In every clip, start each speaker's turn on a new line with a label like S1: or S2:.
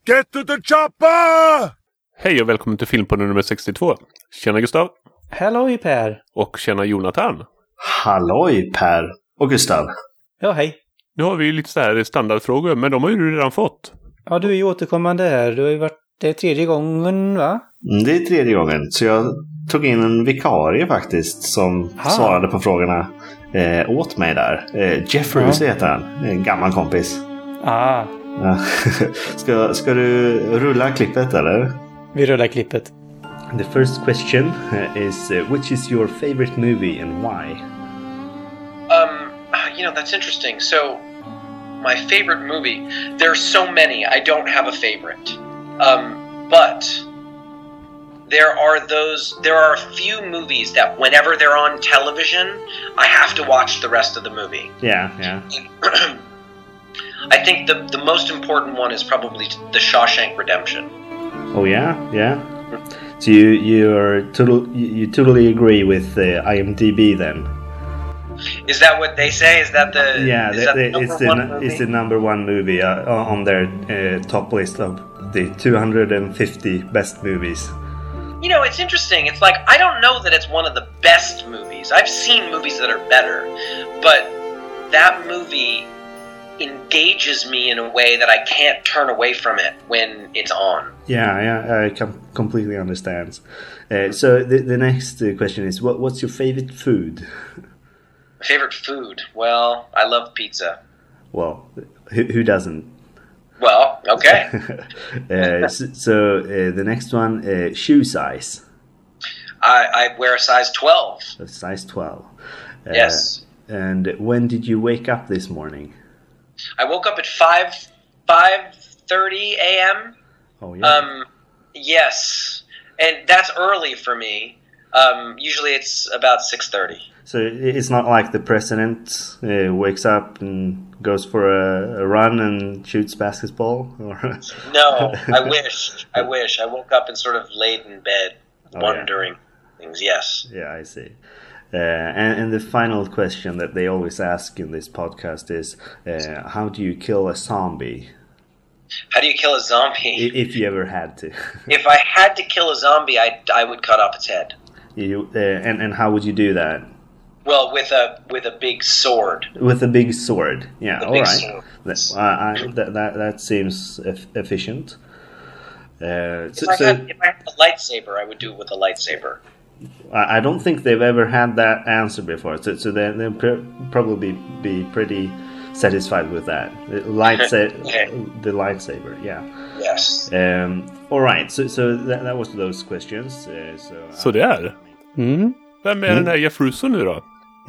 S1: Get to the chopper!
S2: Hej och välkommen till Filmpodden nummer 62. Tjena Gustav.
S3: Halloj Per.
S2: Och tjena Jonathan.
S4: Halloj Per och Gustav.
S3: Ja, hej.
S2: Nu har vi ju lite så här standardfrågor, men de har ju du redan fått.
S3: Ja, du är ju återkommande här. Du har ju varit det tredje gången, va?
S4: Det är tredje gången, så jag tog in en vikarie faktiskt som svarade på frågorna åt mig där. Jeffreys heter han, en gammal kompis.
S3: Ah.
S4: Ja. Ska du rulla klippet eller?
S3: Vi rullar klippet.
S4: The first question is which is your favorite movie and why?
S5: That's interesting. So, my favorite movie, there are so many, I don't have a favorite. But there are a few movies that whenever they're on television, I have to watch the rest of the movie.
S4: Yeah.
S5: I think the most important one is probably The Shawshank Redemption.
S4: Oh yeah. So you totally agree with IMDb then?
S5: Is that what they say? Is that the
S4: it's the number one movie on their top list of the 250 best movies.
S5: You know, it's interesting. It's like, I don't know that it's one of the best movies. I've seen movies that are better, but that movie engages me in a way that I can't turn away from it when it's on.
S4: Yeah, I completely understand. So the next question is, what's your favorite food?
S5: Favorite food? Well, I love pizza.
S4: Well, who doesn't?
S5: Well, okay.
S4: So the next one, shoe size.
S5: I wear a size 12.
S4: A size 12.
S5: Yes.
S4: And when did you wake up this morning?
S5: I woke up at 5:30 a.m.
S4: Oh yeah.
S5: Yes, and that's early for me. Usually it's about 6:30.
S4: So it's not like the president wakes up and goes for a run and shoots basketball? Or
S5: No, I wish. I woke up and sort of laid in bed, wondering things, yes.
S4: Yeah, I see. And the final question that they always ask in this podcast is, how do you kill a zombie?
S5: How do you kill a zombie?
S4: If you ever had to.
S5: If I had to kill a zombie, I would cut off its head.
S4: And how would you do that?
S5: Well, with a big sword.
S4: With a big sword, yeah. All right.
S5: Sword.
S4: That seems efficient.
S5: If I had a lightsaber, I would do it with a lightsaber.
S4: I don't think they've ever had that answer before, so they'll probably be pretty satisfied with that. The lightsaber, yeah.
S5: Yes.
S4: All right. So that was those questions.
S2: Så det är.
S3: Mm.
S2: Vem är den här Jeff Russo nu då?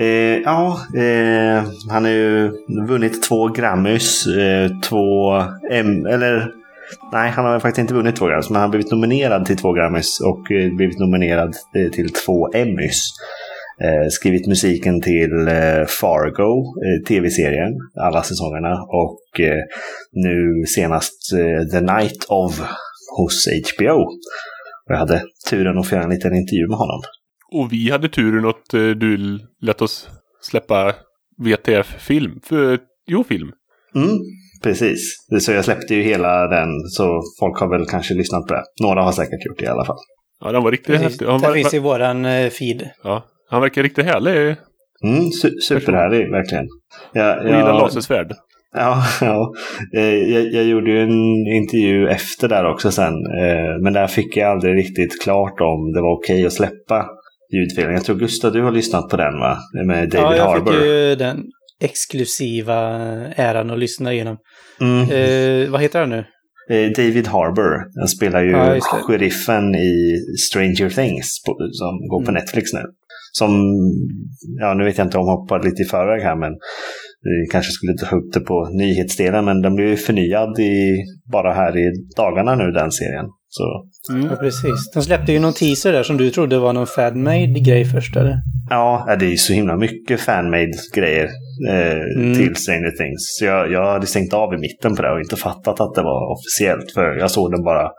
S4: Han har ju vunnit 2 Grammys, 2 Nej, han har faktiskt inte vunnit 2 Grammys, men han har blivit nominerad till 2 Grammys och blivit nominerad till 2 Emmys. Skrivit musiken till Fargo, tv-serien, alla säsongerna, och nu senast The Night of hos HBO. Jag hade turen att få göra en liten intervju med honom.
S2: Och vi hade turen att du lät oss släppa VTF-film. Film.
S4: Precis. Så jag släppte ju hela den, så folk har väl kanske lyssnat på det. Några har säkert gjort det i alla fall.
S2: Ja, den var riktigt häftig.
S3: Den finns i våran feed.
S2: Ja, han verkar riktigt härlig.
S4: Superhärlig, verkligen.
S2: Och gillar lasersvärd.
S4: Ja. Jag gjorde ju en intervju efter där också sen. Men där fick jag aldrig riktigt klart om det var okej att släppa ljudfilen. Jag tror Gustav, du har lyssnat på den, va? Med David Harbour.
S3: Ja, jag fick ju den exklusiva äran att lyssna igenom. Vad heter han nu?
S4: David Harbour. Han spelar ju sheriffen i Stranger Things som går på Netflix nu. Som, nu vet jag inte om jag hoppar lite i förväg här, men vi kanske skulle ta upp det på nyhetsdelen, men den blev ju förnyad bara här i dagarna nu, den serien. Så.
S3: Ja, precis. De släppte ju någon teaser där som du trodde var någon fanmade grej först, eller?
S4: Ja, det är ju så himla mycket fanmade grejer till Stranger Things. Så jag hade stängt av i mitten på det och inte fattat att det var officiellt, för jag såg den bara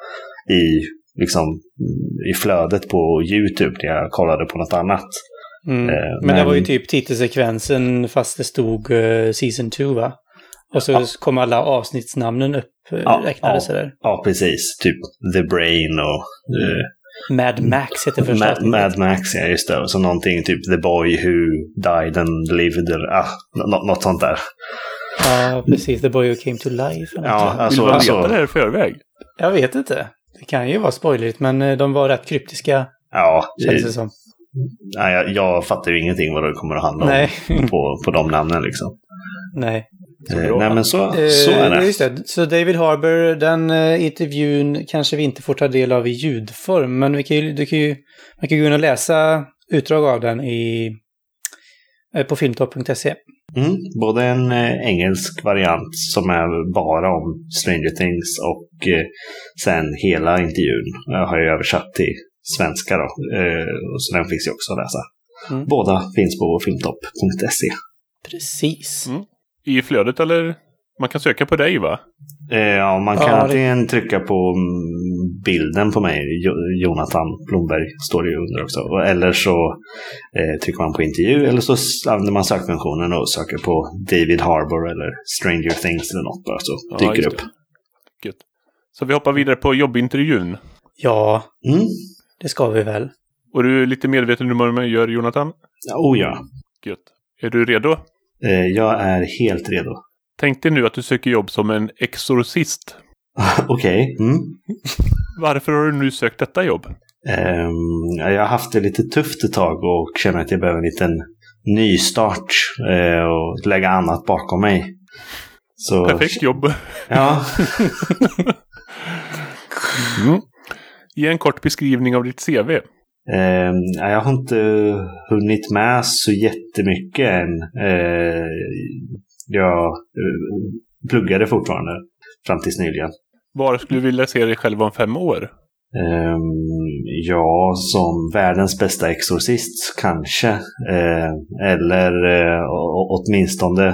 S4: i flödet på YouTube när jag kollade på något annat.
S3: Men det var ju typ titelsekvensen fast det stod Season 2, va? Och så kom alla avsnittsnamnen upp räknades där.
S4: Ja, precis. Typ The Brain och...
S3: Mad Max heter första avsnittet.
S4: Mad Max, ja just det. Och så någonting typ The Boy Who Died and Lived. Något sånt där.
S3: Ja, precis. The Boy Who Came to Life.
S4: Ja, alltså,
S2: vill man veta det här i förväg?
S3: Jag vet inte. Det kan ju vara spoilerigt, men de var rätt kryptiska.
S4: Ja,
S3: känns det som.
S4: Nej, jag fattar ju ingenting vad det kommer att handla om på de namnen liksom.
S3: Nej.
S4: Nej, men så är det.
S3: Just det. Så David Harbour, den intervjun kanske vi inte får ta del av i ljudform, men man kan ju gå in och läsa utdrag av den på filmtopp.se.
S4: Både en engelsk variant som är bara om Stranger Things och sen hela intervjun har jag översatt till svenska då. Så den finns ju också att läsa. Båda finns på filmtopp.se.
S3: Precis.
S2: I flödet eller? Man kan söka på dig va?
S4: Ja, man kan antingen trycka på bilden på mig. Jonathan Blomberg står det under också. Eller så trycker man på intervju. Eller så använder man sökfunktionen och söker på David Harbour eller Stranger Things eller något. Bara, så dyker det upp.
S2: Gud. Så vi hoppar vidare på jobbintervjun.
S3: Ja, det ska vi väl.
S2: Och du är lite medveten om vad man gör, Jonathan?
S4: Ja.
S2: Gud. Är du redo?
S4: Jag är helt redo.
S2: Tänk dig nu att du söker jobb som en exorcist.
S4: Okej.
S2: Varför har du nu sökt detta jobb?
S4: Jag har haft det lite tufft ett tag och känner att jag behöver en liten nystart och lägga annat bakom mig. Så...
S2: Perfekt jobb.
S4: Ja.
S2: Ge en kort beskrivning av ditt CV.
S4: Jag har inte hunnit med så jättemycket än. Jag pluggade fortfarande fram tills nyligen.
S2: Var skulle du vilja se dig själv om 5 år?
S4: Ja, som världens bästa exorcist kanske. Eller åtminstone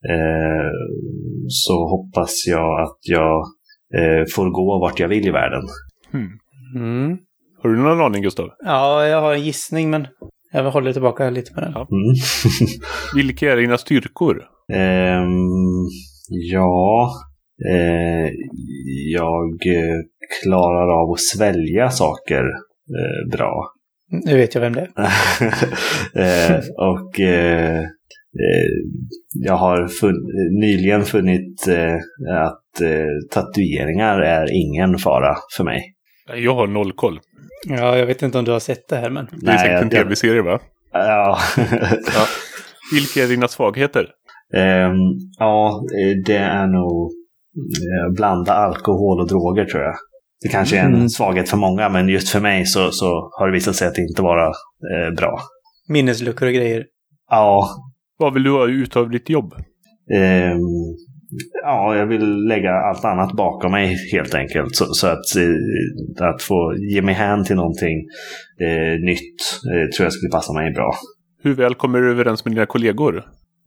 S4: så hoppas jag att jag får gå vart jag vill i världen.
S2: Har du någon aning, Gustav?
S3: Ja, jag har en gissning, men jag håller tillbaka lite på den.
S2: Ja. Vilka är dina styrkor?
S4: Jag klarar av att svälja saker bra.
S3: Nu vet jag vem det är.
S4: Och jag har nyligen funnit att tatueringar är ingen fara för mig.
S2: Jag har 0 koll.
S3: Ja, jag vet inte om du har sett det här, men...
S2: Det är säkert en tv-serie, va?
S4: Ja.
S2: Vilka är dina svagheter?
S4: Det är nog blanda alkohol och droger, tror jag. Det kanske är en svaghet för många, men just för mig så har det visat sig att det inte vara bra.
S3: Minnesluckor och grejer.
S4: Ja.
S2: Vad vill du ha ut av ditt jobb?
S4: Jag vill lägga allt annat bakom mig helt enkelt. Så att få ge mig hän till någonting nytt tror jag skulle passa mig bra.
S2: Hur väl kommer du överens med dina kollegor?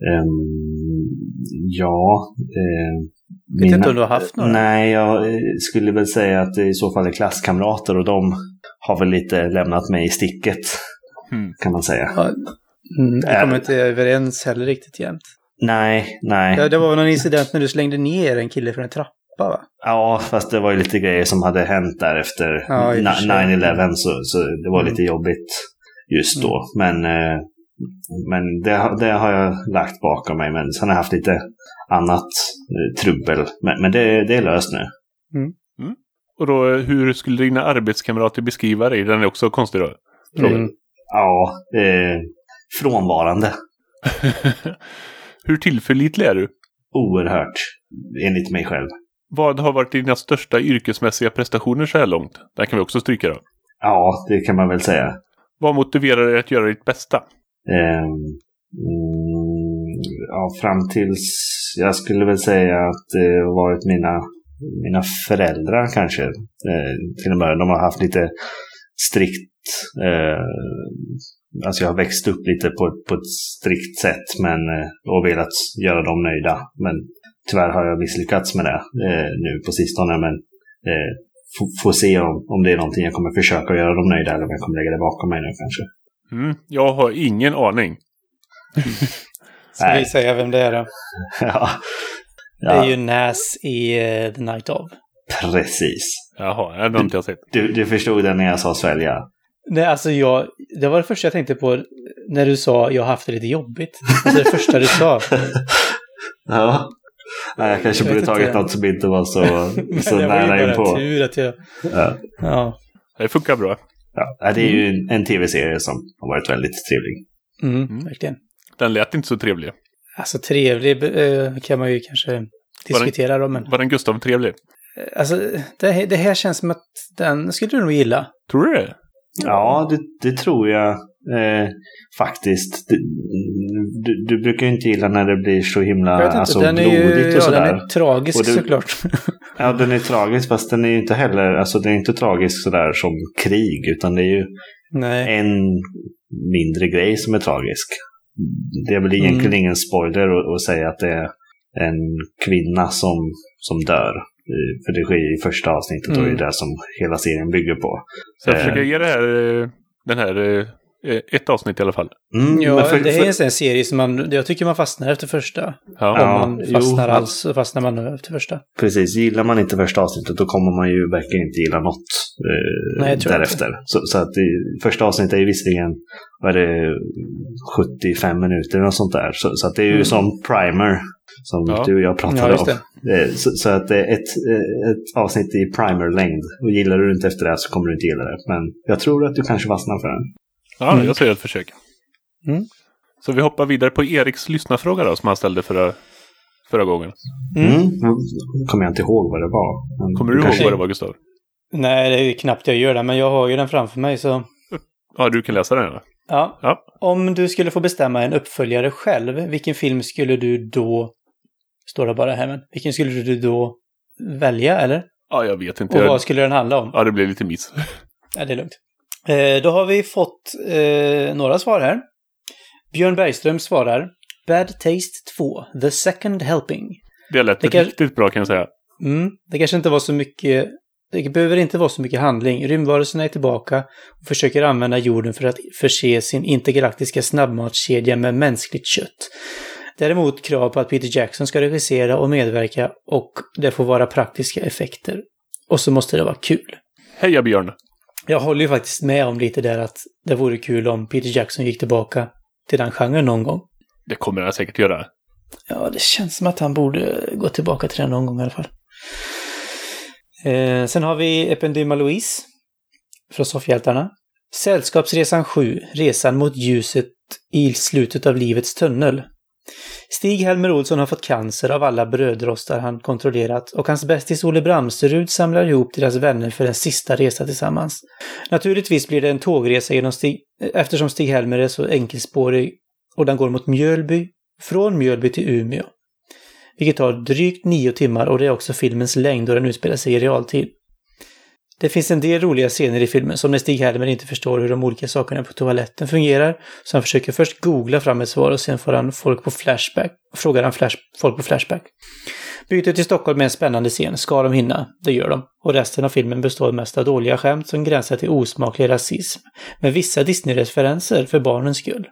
S3: Vet inte om du har haft några?
S4: Nej, jag skulle väl säga att det i så fall är klasskamrater och de har väl lite lämnat mig i sticket, kan man säga.
S3: Jag kommer inte överens heller riktigt jämt.
S4: Nej.
S3: Ja, det var någon incident när du slängde ner en kille från en trappa, va?
S4: Ja, fast det var ju lite grejer som hade hänt där efter 9/11, så det var lite jobbigt just då. Men det har jag lagt bakom mig. Men sen har jag haft lite annat trubbel. Men det är löst nu.
S2: Och då, hur skulle dina arbetskamrater beskriva dig? Den är också konstig då.
S4: Ja, frånvarande.
S2: Hur tillförlitlig är du?
S4: Oerhört, enligt mig själv.
S2: Vad har varit dina största yrkesmässiga prestationer så här långt? Där kan vi också stryka då.
S4: Ja, det kan man väl säga.
S2: Vad motiverar dig att göra ditt bästa?
S4: Fram tills jag skulle väl säga att det har varit mina föräldrar kanske. Till och med de har haft lite strikt jag har växt upp lite på ett strikt sätt och velat göra dem nöjda. Men tyvärr har jag misslyckats med det nu på sistone. Men får se om det är någonting jag kommer försöka göra dem nöjda eller om jag kommer lägga det bakom mig nu kanske.
S2: Jag har ingen aning.
S3: Ska vi säga vem det är då?
S4: Ja.
S3: Det är ju Nas i The Night of.
S4: Precis.
S2: Jaha, det har inte jag sett.
S4: Du förstod det när jag sa svälja.
S3: Nej, alltså det var det första jag tänkte på när du sa jag har haft det lite jobbigt. Alltså det första du sa.
S4: Ja. Nej, jag kanske borde tagit något som inte var så nära in på.
S3: Det var tur att jag... Ja.
S2: Det funkar bra.
S4: Ja, det är ju en tv-serie som har varit väldigt trevlig.
S3: Verkligen.
S2: Den lät inte så trevlig.
S3: Alltså trevlig kan man ju kanske diskutera då, men...
S2: Var den Gustav trevlig?
S3: Alltså, det här känns som att den skulle du nog gilla.
S2: Tror du det?
S4: Ja, det tror jag faktiskt. Du brukar ju inte gilla när det blir så himla blodigt och sådär.
S3: Den är tragisk såklart.
S4: Ja, den är tragisk, fast den är ju inte heller, alltså det är inte tragisk sådär som krig, utan det är ju en mindre grej som är tragisk. Det är väl egentligen ingen spoiler att säga att det är en kvinna som dör. För det sker i första avsnittet och det är det som hela serien bygger på.
S2: Så jag försöker ge den här ett avsnitt i alla fall.
S3: Det är en serie som jag tycker man fastnar efter första. Om man fastnar alls så fastnar man efter första.
S4: Precis, gillar man inte första avsnittet då kommer man ju verkligen inte gilla något därefter. Så att första avsnittet är ju visserligen 75 minuter och sånt där. Så att det är ju som primer som du och jag pratade om. Så att det är ett avsnitt i primer-längd. Och gillar du inte efter det så kommer du inte gilla det. Men jag tror att du kanske fastnar för den.
S2: Ja, jag säger ett försök. Så vi hoppar vidare på Eriks lyssnarfråga då, som han ställde förra gången.
S4: Kommer jag inte ihåg vad det var.
S2: Kommer du ihåg vad det var, Gustav?
S3: Nej, det är knappt jag gör det, men jag har ju den framför mig så...
S2: Ja, du kan läsa den då.
S3: Ja. Om du skulle få bestämma en uppföljare själv, vilken film skulle du då... Står det bara här, men vilken skulle du då välja, eller?
S2: Ja, jag vet inte.
S3: Och vad skulle den handla om?
S2: Ja, det blir lite miss.
S3: Ja, det är lugnt. Då har vi fått några svar här. Björn Bergström svarar Bad Taste 2, The Second Helping.
S2: Det lät riktigt bra kan jag säga.
S3: Det kanske inte var så mycket... Det behöver inte vara så mycket handling. Rymdvarelserna är tillbaka och försöker använda jorden för att förse sin intergalaktiska snabbmatskedja med mänskligt kött. Däremot krav på att Peter Jackson ska regissera och medverka och det får vara praktiska effekter. Och så måste det vara kul.
S2: Heja Björn!
S3: Jag håller ju faktiskt med om lite där att det vore kul om Peter Jackson gick tillbaka till den genren någon gång.
S2: Det kommer han säkert göra.
S3: Ja, det känns som att han borde gå tillbaka till den någon gång i alla fall. Sen har vi Ependyma Louise från Soffhjältarna. Sällskapsresan 7, resan mot ljuset i slutet av livets tunnel. Stig-Helmer Olsson har fått cancer av alla brödrostar han kontrollerat och hans bästis Olle Bramserud samlar ihop deras vänner för en sista resa tillsammans. Naturligtvis blir det en tågresa eftersom Stig-Helmer är så enkelspårig och den går mot Mjölby, från Mjölby till Umeå. Vilket tar drygt 9 timmar och det är också filmens längd och den utspelar sig i realtid. Det finns en del roliga scener i filmen som när Stig-Helmer inte förstår hur de olika sakerna på toaletten fungerar så han försöker först googla fram ett svar och sen får han folk på flashback. Folk på flashback. Bytet till Stockholm är en spännande scen. Ska de hinna? Det gör de. Och resten av filmen består mest av dåliga skämt som gränsar till osmaklig rasism med vissa Disney-referenser för barnens skull.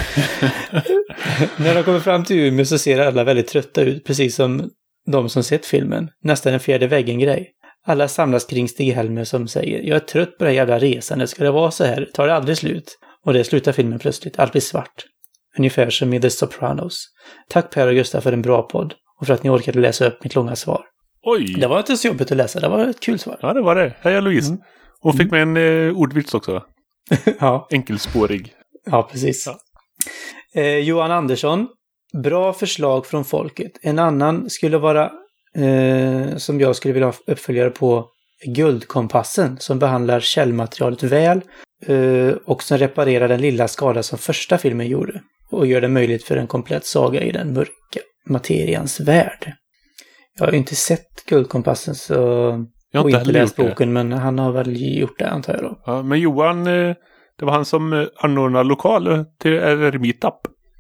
S3: När de kommer fram till Umeå så ser alla väldigt trötta ut, precis som de som sett filmen. Nästan en fjärde väggen-grej. Alla samlas kring Stig-Helmer som säger jag är trött på det här jävla resandet. Ska det vara så här? Tar det aldrig slut? Och det slutar filmen plötsligt. Allt blir svart. Ungefär som i The Sopranos. Tack Per och Gustav för en bra podd. Och för att ni orkade läsa upp mitt långa svar.
S2: Oj!
S3: Det var inte så jobbigt att läsa. Det var ett kul svar.
S2: Ja, det var det. Hej Louise. Hon fick med en ordvits också.
S3: Ja.
S2: Enkelspårig.
S3: Ja, precis. Ja. Johan Andersson. Bra förslag från folket. En annan skulle vara som jag skulle vilja ha uppföljare på Guldkompassen som behandlar källmaterialet väl och som reparerar den lilla skada som första filmen gjorde och gör det möjligt för en komplett saga i den mörka materians värld. Jag har ju inte sett Guldkompassen så jag har inte läst boken men han har väl gjort det antar jag då. Ja,
S2: men Johan, det var han som anordnade lokal till Ermitapp.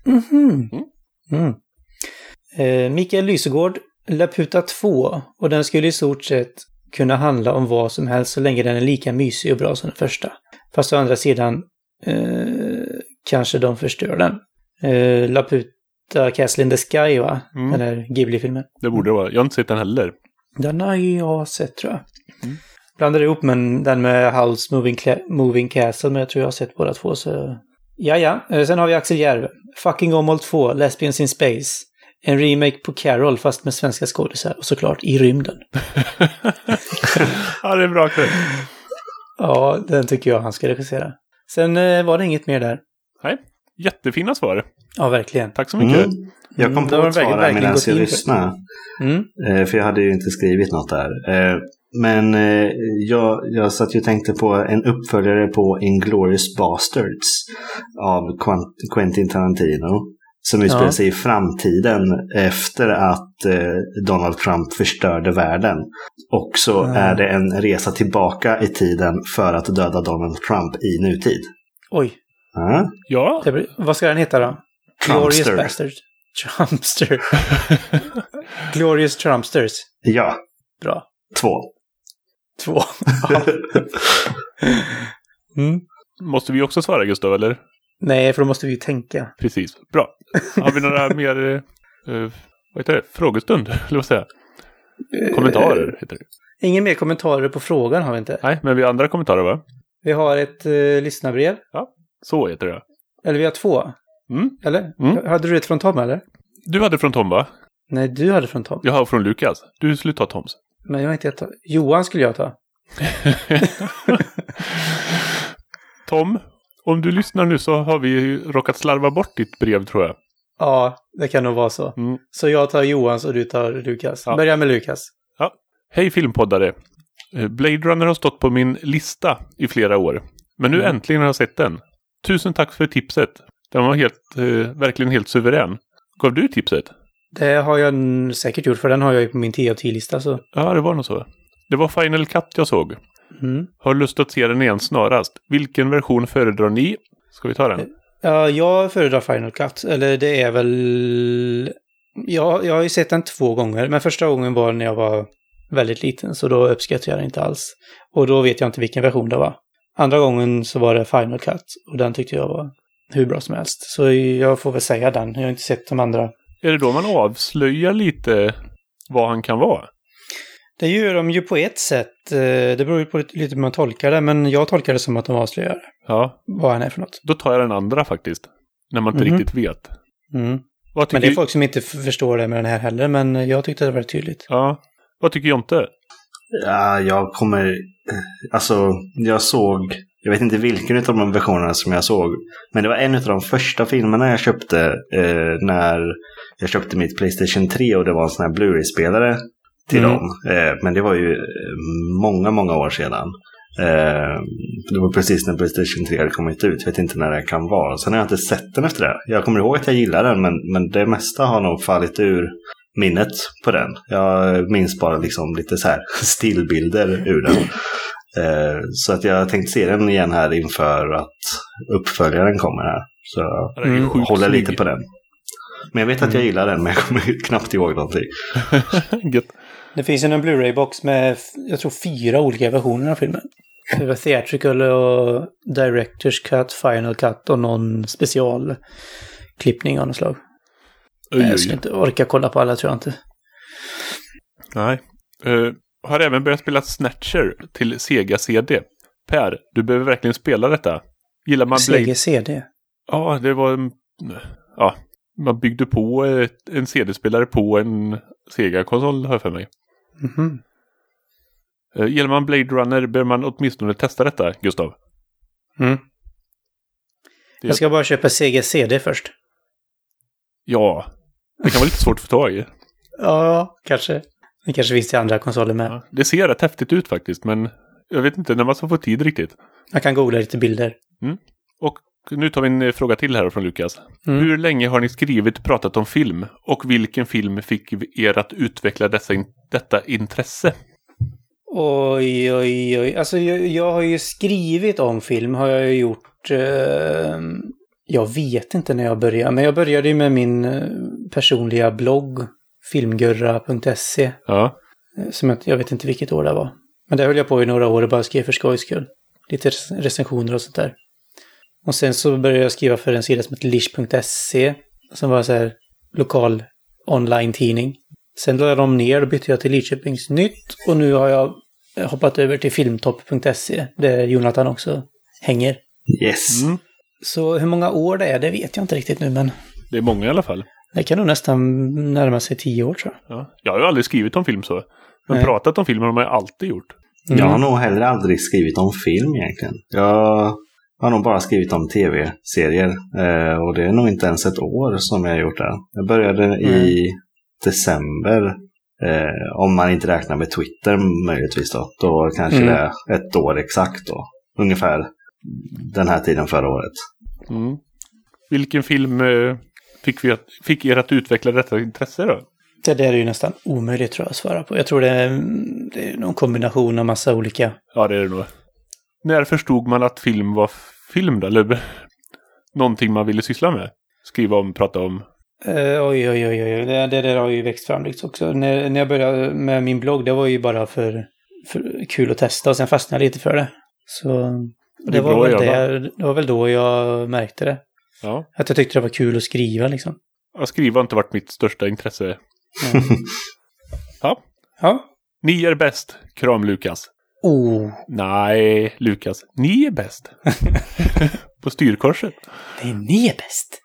S3: Mikael Lysegård Laputa 2 och den skulle i stort sett kunna handla om vad som helst så länge den är lika mysig och bra som den första. Fast å andra sidan kanske de förstör den. Castle in the Sky, va?
S2: Mm.
S3: Den där Ghibli-filmen.
S2: Det borde det vara. Jag har inte sett den heller.
S3: Den har jag sett, tror jag. Blandade ihop med den med Howl's Moving Castle, men jag tror jag har sett båda två. Så... Ja. Sen har vi Axel Järv. Fucking Åmål 2, Lesbians in Space. En remake på Carol, fast med svenska skådisar. Och såklart i rymden.
S2: Ja, det är bra kväll.
S3: Ja, den tycker jag han ska regissera. Sen var det inget mer där.
S2: Nej, jättefina svar.
S3: Ja, verkligen.
S2: Tack så mycket.
S4: Jag kom på
S3: Det var
S4: ett svar
S3: verkligen
S4: medan
S3: gått
S4: jag
S3: in
S4: lyssnade. För jag hade ju inte skrivit något där. Men jag satt ju och tänkte på en uppföljare på Inglourious Basterds av Quentin Tarantino. Som utspelar sig i framtiden efter att Donald Trump förstörde världen. Och så är det en resa tillbaka i tiden för att döda Donald Trump i nutid.
S3: Oj.
S2: Ja.
S3: Vad ska den heta då?
S4: Trumpster.
S3: Glorious Bastard. Trumpster. Glorious Trumpsters.
S4: Ja.
S3: Bra.
S4: 2. Ja.
S2: Måste vi också svara, Gustav, eller?
S3: Nej, för då måste vi ju tänka.
S2: Precis. Bra. Har vi några mer vad heter det? Frågestund, eller vad säger jag? Kommentarer heter det.
S3: Ingen mer kommentarer på frågan har vi inte.
S2: Nej, men vi har andra kommentarer, va?
S3: Vi har ett lyssnarbrev.
S2: Ja, så heter det.
S3: Eller vi har 2. Eller? Hade du ett från Tom, eller?
S2: Du hade från Tom, va?
S3: Nej, du hade från Tom.
S2: Jag har från Lukas. Du slutar ta Toms.
S3: Men jag har inte tagit. Johan skulle jag ta.
S2: Tom, om du lyssnar nu så har vi råkat slarva bort ditt brev, tror jag.
S3: Ja, det kan nog vara så. Så jag tar Johans och du tar Lukas.
S2: Ja.
S3: Börja med Lukas.
S2: Ja. Hej filmpoddare. Blade Runner har stått på min lista i flera år. Men nu äntligen har jag sett den. Tusen tack för tipset. Den var verkligen helt suverän. Gav du tipset?
S3: Det har jag säkert gjort, för den har jag ju på min 10 av 10-lista. Så.
S2: Ja, det var nog så. Det var Final Cut jag såg. Har lust att se den igen snarast. Vilken version föredrar ni? Ska vi ta den?
S3: Ja, jag föredrar Final Cut. Eller det är väl... Jag har ju sett den 2 gånger. Men första gången var när jag var väldigt liten. Så då uppskattade jag den inte alls. Och då vet jag inte vilken version det var. Andra gången så var det Final Cut. Och den tyckte jag var hur bra som helst. Så jag får väl säga den. Jag har inte sett de andra.
S2: Är det då man avslöjar lite vad han kan vara?
S3: Det gör de ju på ett sätt. Det beror ju på lite hur man tolkar det. Men jag tolkar det som att de avslöjar vad han är för något.
S2: Då tar jag den andra faktiskt. När man inte riktigt vet.
S3: Men det är folk som inte förstår det med den här heller. Men jag tyckte det var tydligt.
S2: Ja. Vad tycker Jonte?
S4: Ja, jag kommer... Alltså, jag såg... Jag vet inte vilken av de versionerna som jag såg. Men det var en av de första filmerna jag köpte när jag köpte mitt PlayStation 3. Och det var en sån här Blu-ray-spelare till dem. Men det var ju många år sedan. Det var precis när PlayStation 3 hade kommit ut. Jag vet inte när det kan vara. Sen har jag inte sett den efter det. Jag kommer ihåg att jag gillar den. Men det mesta har nog fallit ur minnet på den. Jag minns bara liksom lite så här stillbilder ur den. Så att jag tänkte se den igen här inför att uppföljaren kommer här. Så jag håller lite på den. Men jag vet att jag gillar den, men jag kommer knappt ihåg någonting.
S3: Det finns en Blu-ray-box med, jag tror 4 olika versioner av filmen. Det var theatrical och director's cut, final cut och någon specialklippning av något slag. Jag ska inte orka kolla på alla, tror jag inte.
S2: Nej. Har även börjat spela Snatcher till Sega CD. Per, du behöver verkligen spela detta. Gillar man
S3: Sega CD?
S2: Ja, det var... Ja, man byggde på en CD-spelare på en Sega-konsol, har jag för mig. Gillar man Blade Runner bör man åtminstone testa detta, Gustav.
S3: Jag ska bara köpa Sega CD först.
S2: Ja, det kan vara lite svårt att få tag i.
S3: Ja, kanske. Det kanske finns till andra konsoler med.
S2: Ja, det ser rätt häftigt ut faktiskt, men jag vet inte när man ska få tid riktigt.
S3: Jag kan googla lite bilder.
S2: Och nu tar vi en fråga till här från Lukas. Hur länge har ni skrivit och pratat om film? Och vilken film fick er att utveckla detta intresse?
S3: Oj. Alltså jag har ju skrivit om film. Har jag ju gjort... jag vet inte när jag började. Men jag började ju med min personliga blogg. Filmgurra.se.
S2: Ja.
S3: Som jag vet inte vilket år det var. Men där höll jag på i några år och bara skrev för skojs skull. Lite recensioner och sånt där. Och sen så började jag skriva för en sida som heter lish.se. Som var så här lokal online-tidning. Sen lade de ner och bytte jag till Lidköpings Nytt. Och nu har jag hoppat över till filmtopp.se där Jonathan också hänger.
S4: Yes.
S3: Så hur många år det är, det vet jag inte riktigt nu, men...
S2: Det är många i alla fall.
S3: Det kan nog nästan närma sig 10 år, tror jag.
S2: Ja. Jag har ju aldrig skrivit om film så. Men
S3: Nej.
S2: pratat om film har man ju alltid gjort.
S4: Jag har nog heller aldrig skrivit om film egentligen. Jag har nog bara skrivit om tv-serier. Och det är nog inte ens ett år som jag har gjort det. Jag började i december. Om man inte räknar med Twitter möjligtvis då. Då kanske det är ett år exakt då. Ungefär den här tiden förra året.
S2: Mm. Vilken film fick er att utveckla detta intresse då?
S3: Det där är ju nästan omöjligt, tror jag, att svara på. Jag tror det är någon kombination av massa olika...
S2: Ja, det är det nog. När förstod man att film var film då? Eller någonting man ville syssla med? Skriva om, prata om?
S3: Oj. Det där har ju växt fram liksom också. När jag började med min blogg, det var ju bara för kul att testa. Och sen fastnade jag lite för det. Så det var väl då jag märkte det.
S2: Ja.
S3: Att jag tyckte det var kul att skriva liksom.
S2: Att skriva har inte varit mitt största intresse.
S3: Ja.
S2: Ni är bäst. Kram Lukas. Nej, Lukas. Ni är bäst. På styrkorset.
S3: Det är ni är bäst.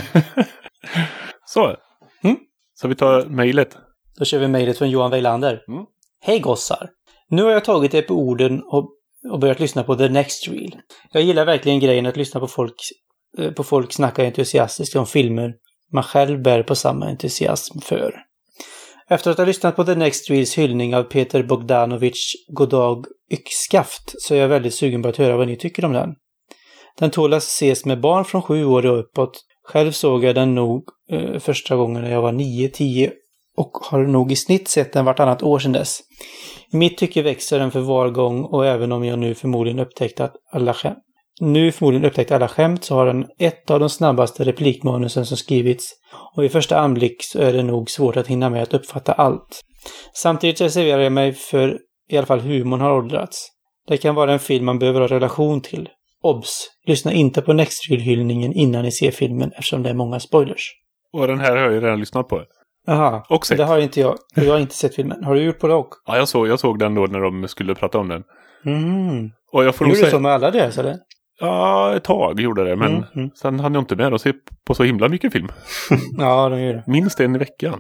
S2: Så. Så vi tar mejlet.
S3: Då kör vi mejlet från Johan Weilander. Hej gossar. Nu har jag tagit det på orden och börjat lyssna på The Next Reel. Jag gillar verkligen grejen att lyssna på folk snacka entusiastiskt om filmer man själv bär på samma entusiasm för. Efter att ha lyssnat på The Next Reels hyllning av Peter Bogdanovich Goddag Yxskaft så är jag väldigt sugen på att höra vad ni tycker om den. Den tål att ses med barn från 7 år och uppåt. Själv såg jag den nog första gången när jag var 9-10 och har nog i snitt sett den vartannat år sedan dess. I mitt tycke växer den för var gång och även om jag nu förmodligen upptäckt alla skämt så har den ett av de snabbaste replikmanusen som skrivits och vid första anblick så är det nog svårt att hinna med att uppfatta allt. Samtidigt reserverar jag mig för i alla fall humorn har åldrats. Det kan vara en film man behöver ha relation till. Obs! Lyssna inte på Next Reel-hyllningen innan ni ser filmen eftersom det är många spoilers.
S2: Och den här har jag ju redan lyssnat på.
S3: Aha,
S2: och sett.
S3: Det har inte jag. Jag har inte sett filmen. Har du gjort på det också?
S2: Ja, jag såg den då när de skulle prata om den. Och jag får
S3: gjorde du så med alla deras, eller?
S2: Ja, ett tag gjorde det, men sen hann jag inte med att se på så himla mycket film.
S3: Ja, de gör det.
S2: Minst en i veckan.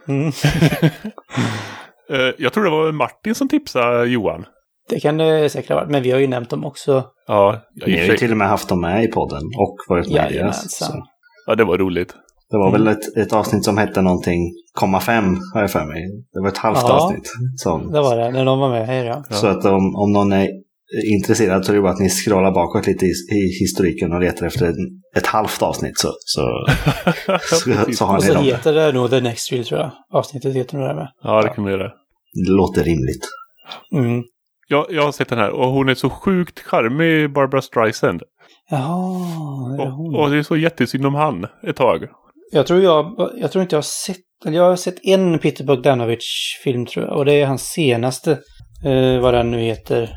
S2: Jag tror det var Martin som tipsade Johan.
S3: Det kan det säkert ha varit, men vi har ju nämnt dem också.
S2: Ja,
S4: vi har ju till och med haft dem med i podden och varit med i deras.
S2: Ja, det var roligt.
S4: Det var väl ett avsnitt som hette någonting 5 har jag för mig. Det var ett halvt avsnitt.
S3: Det var det, när de var med här, ja.
S4: Så att om någon är intresserad så är det bara att ni scrollar bakåt lite i historiken och letar efter ett halvt avsnitt så har ni
S3: och så
S4: dem.
S3: heter det nog The Next Reel, tror jag. Avsnittet heter nog det med.
S2: Ja, det kan vi göra.
S4: Det låter rimligt.
S2: Jag har sett den här och hon är så sjukt charmig, Barbra Streisand.
S3: Jaha,
S2: och det är så jättesynd om han ett tag.
S3: Jag tror inte jag har sett... Eller jag har sett en Peter Bogdanovich-film, tror jag. Och det är hans senaste. Vad den nu heter.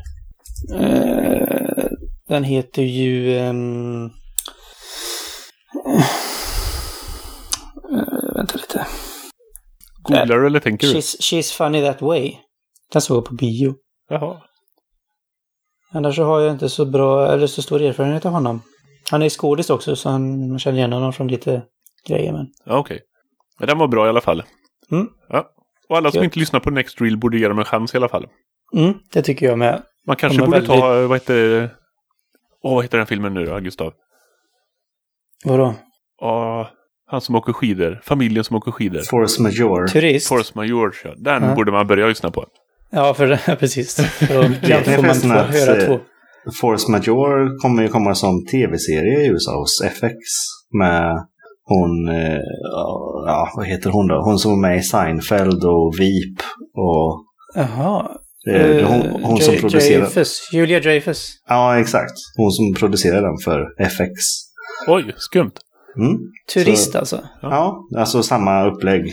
S3: Den heter ju... vänta lite.
S2: Googlar du eller tänker du?
S3: She's funny that way. Den såg jag på bio.
S2: Jaha.
S3: Annars så har jag inte så bra eller så stor erfarenhet av honom. Han är skådis också, så man känner igen honom från lite grejer. Men...
S2: Ja, okej. Men den var bra i alla fall. Ja. Och alla som inte lyssnar på Next Reel borde ge dem en chans i alla fall.
S3: Det tycker jag med.
S2: Man kanske borde ta, vad heter den filmen nu då, Gustav?
S3: Vadå?
S2: Han som åker skidor. Familjen som åker skidor.
S4: Force Majeure.
S3: Turist.
S2: Force Majeure, ja. Den borde man börja lyssna på.
S3: Ja, för det, precis. Då får man höra 2.
S4: Force Majeure kommer ju komma som tv-serie i USA hos FX med hon, vad heter hon då? Hon som var med i Seinfeld och Veep och...
S3: Jaha.
S4: Hon som producerar...
S3: Julia Dreyfus.
S4: Ja, exakt. Hon som producerar den för FX.
S2: Oj, skumt.
S3: Turist alltså?
S4: Ja, alltså samma upplägg.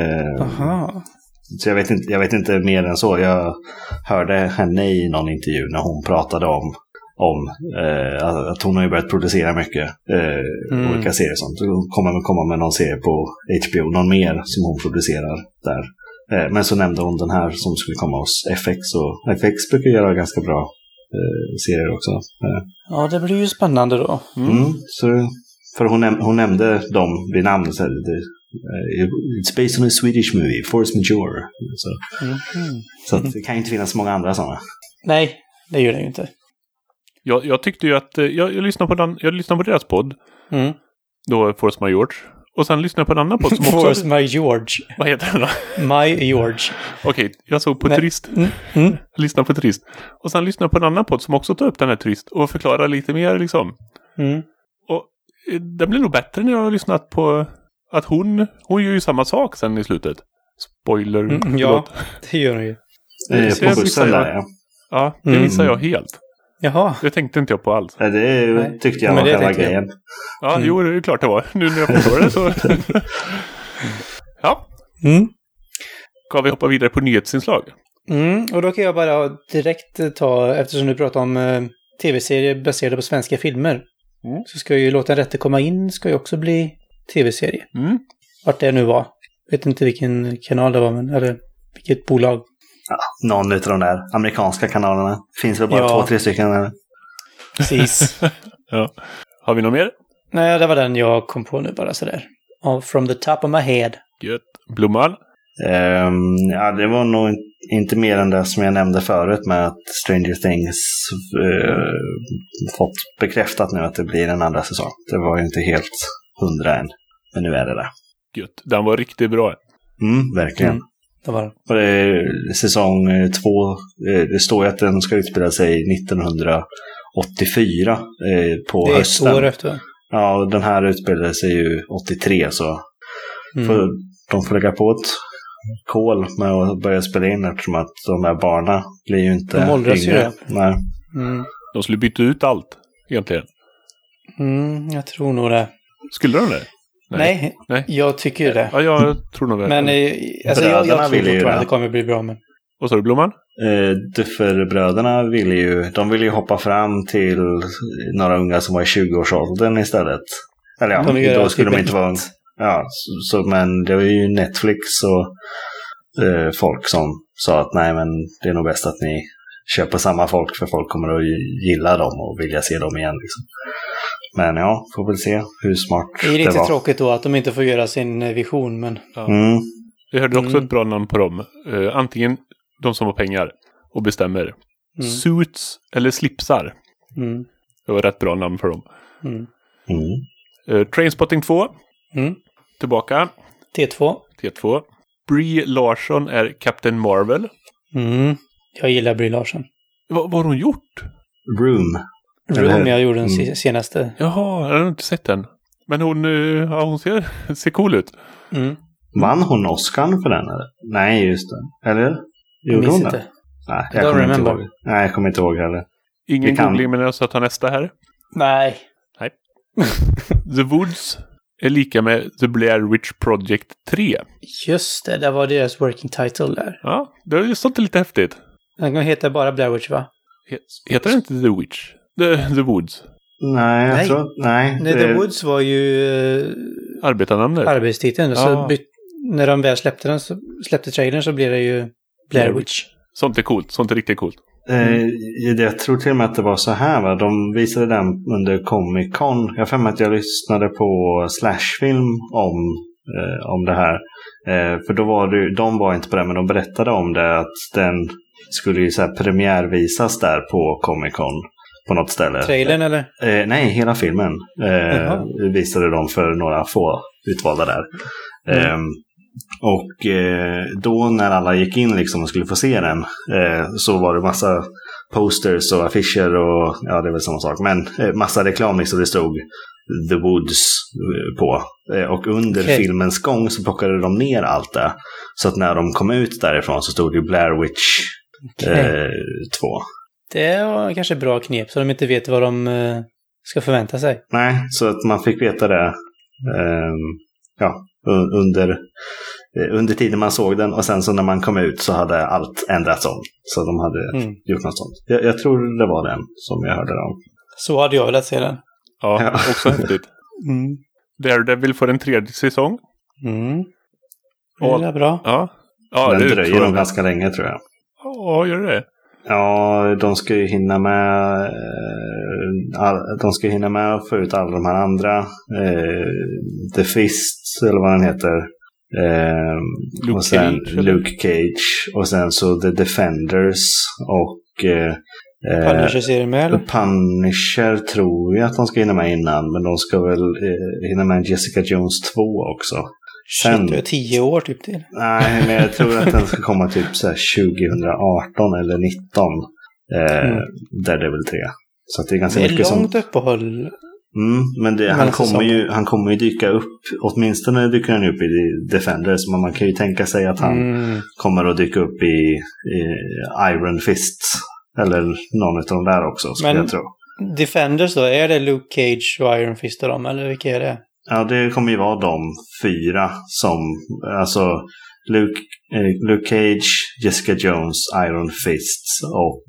S4: Så jag vet inte mer än så. Jag hörde henne i någon intervju när hon pratade om om att hon har ju börjat producera mycket olika serier och sånt. Hon kommer komma med någon serie på HBO, någon mer som hon producerar där. Men så nämnde hon den här som skulle komma hos FX, och FX brukar göra ganska bra serier också.
S3: Ja, det blir ju spännande då.
S4: Så, för hon nämnde dem vid namn, så it's based on a Swedish movie, Force Majeure. Så att det kan ju inte finnas så många andra sådana.
S3: Nej, det gör det ju inte.
S2: Jag tyckte ju att jag lyssnade på deras podd. Då Force Majeure. Och sen lyssnade jag på en annan podd som också...
S3: Force Majeure.
S2: Vad heter den då?
S3: My George.
S2: Okej, jag såg på Turist. Jag lyssnade på Turist. Och sen lyssnade jag på en annan podd som också tar upp den här Turist. Och förklarar lite mer liksom. Och det blir nog bättre när jag har lyssnat på... Att hon gör ju samma sak sen i slutet. Spoiler.
S3: Ja, det gör hon ju.
S4: På bussen där, ja.
S2: Ja, det missar jag helt.
S3: Jaha.
S2: Det tänkte inte jag på alls.
S4: Ja, det tyckte jag var själva grejen.
S2: Ja, jo, det är klart det var. Nu när jag förstår det så... Ja. Ska vi hoppa vidare på nyhetsinslag?
S3: Och då kan jag bara direkt ta, eftersom du pratar om tv-serier baserade på svenska filmer, så ska ju Låt den rätte komma in, ska ju också bli tv-serie. Vart det nu var. Vet inte vilken kanal det var, men eller vilket bolag.
S4: Ja, någon utav de där amerikanska kanalerna. Finns väl bara 2-3 stycken där.
S3: Precis.
S2: Ja. Har vi något mer?
S3: Nej, det var den jag kom på nu bara sådär. From the top of my head.
S2: Gött. Blomman?
S4: Ja, det var nog inte mer än det som jag nämnde förut med att Stranger Things fått bekräftat nu att det blir en andra säsong. Det var ju inte helt 100 än, men nu är det där.
S2: Gött. Den var riktigt bra.
S4: Verkligen.
S3: Det var det.
S4: Och det är säsong 2. Det står ju att den ska utspela sig 1984 på hösten. Det är 1 år efter. Ja, och den här utspelade sig ju 83, så de får lägga på ett kol med att börja spela in, eftersom att de här barnen blir ju inte
S3: de åldras
S4: yngre.
S3: Ju.
S4: Nej.
S2: De skulle byta ut allt, egentligen.
S3: Jag tror nog det.
S2: Skulle de det?
S3: Nej, jag tycker det.
S2: Ja, jag tror nog det.
S3: Men alltså, jag tror fortfarande att det kommer bli bra. Men...
S2: Vad sa du, Blomman?
S4: Dufferbröderna ville ju hoppa fram till några unga som var i 20-årsåldern istället. Eller ja, då skulle de inte vara... Ja, men det var ju Netflix och folk som sa att nej, men det är nog bäst att ni köper samma folk, för folk kommer att gilla dem och vilja se dem igen liksom. Men ja, får väl se hur smart det var.
S3: Det är lite tråkigt då att de inte får göra sin vision, men...
S2: Ja. Jag hörde också ett bra namn på dem. Antingen de som har pengar och bestämmer. Suits eller slipsar. Det var rätt bra namn för dem. Trainspotting 2. Tillbaka. T2. Brie Larson är Captain Marvel.
S3: Jag gillar Brie Larson.
S2: Vad har hon gjort?
S4: Room,
S3: jag gjorde den senaste.
S2: Jaha, jag har inte sett den. Men hon ser cool ut.
S4: Vann hon Oscar för den? Eller? Nej, just det. Eller?
S3: Gjorde hon det?
S4: Nej, jag kommer inte ihåg. Nej, jag kommer inte ihåg heller.
S2: Ingen googling, men jag ska ta nästa här.
S3: Nej.
S2: The Woods är lika med The Blair Witch Project 3.
S3: Just det var deras working title där.
S2: Ja, det är sånt lite häftigt.
S3: Den heter bara Blair Witch, va?
S2: Heter det inte The Witch? The Woods?
S4: Nej, jag tror... Nej,
S3: The Woods var ju...
S2: arbetarnamnet.
S3: Arbetstiteln. Så när de väl släppte trailern så blev det ju Blair Witch.
S2: Sånt är coolt. Sånt är riktigt coolt.
S4: Jag tror till och med att det var så här, va? De visade den under Comic Con. Jag får att jag lyssnade på Slashfilm om det här. För då var de var inte på det, men de berättade om det, att den skulle ju så här premiärvisas där på Comic Con på något ställe.
S3: Trailern eller?
S4: Nej, hela filmen visade de för några få utvalda där. Och då när alla gick in liksom och skulle få se den, så var det massa posters och affischer och ja, det är väl samma sak, men massa reklam liksom, det stod The Woods på. Och under filmens gång så plockade de ner allt det, så att när de kom ut därifrån så stod det Blair Witch 2.
S3: Det var kanske bra knep, så de inte vet vad de ska förvänta sig.
S4: under tiden man såg den, och sen så när man kom ut så hade allt ändrats om. Så de hade gjort något sånt. Jag tror det var den som jag hörde om.
S3: Så hade jag velat se den.
S2: Ja, också häftigt. Daredevil får en 3:e säsong.
S3: Det är bra.
S2: Ja,
S4: den
S2: det
S4: dröjer nog ganska länge, tror jag.
S2: Ja, gör det?
S4: Ja, de ska ju hinna med att få ut alla de här andra The Fist, eller vad den heter, Luke Cage, och sen så The Defenders och
S3: Punisher-serien med, eller?
S4: Punisher tror jag att de ska hinna med innan, men de ska väl hinna med Jessica Jones 2 också.
S3: Sen, det är 10 år typ till.
S4: Nej, men jag tror att den ska komma typ så här 2018 eller 19. Där det är väl 3. Så att det är ganska mycket
S3: som... Det är långt uppehåll.
S4: Men han kommer ju dyka upp. Åtminstone dyker han upp i Defenders. Men man kan ju tänka sig att han kommer att dyka upp i Iron Fist. Eller någon av dem där också, skulle jag tro.
S3: Defenders då, är det Luke Cage och Iron Fist och dem? Eller vilka är det?
S4: Ja, det kommer ju vara de 4 som, alltså Luke Cage, Jessica Jones, Iron Fist och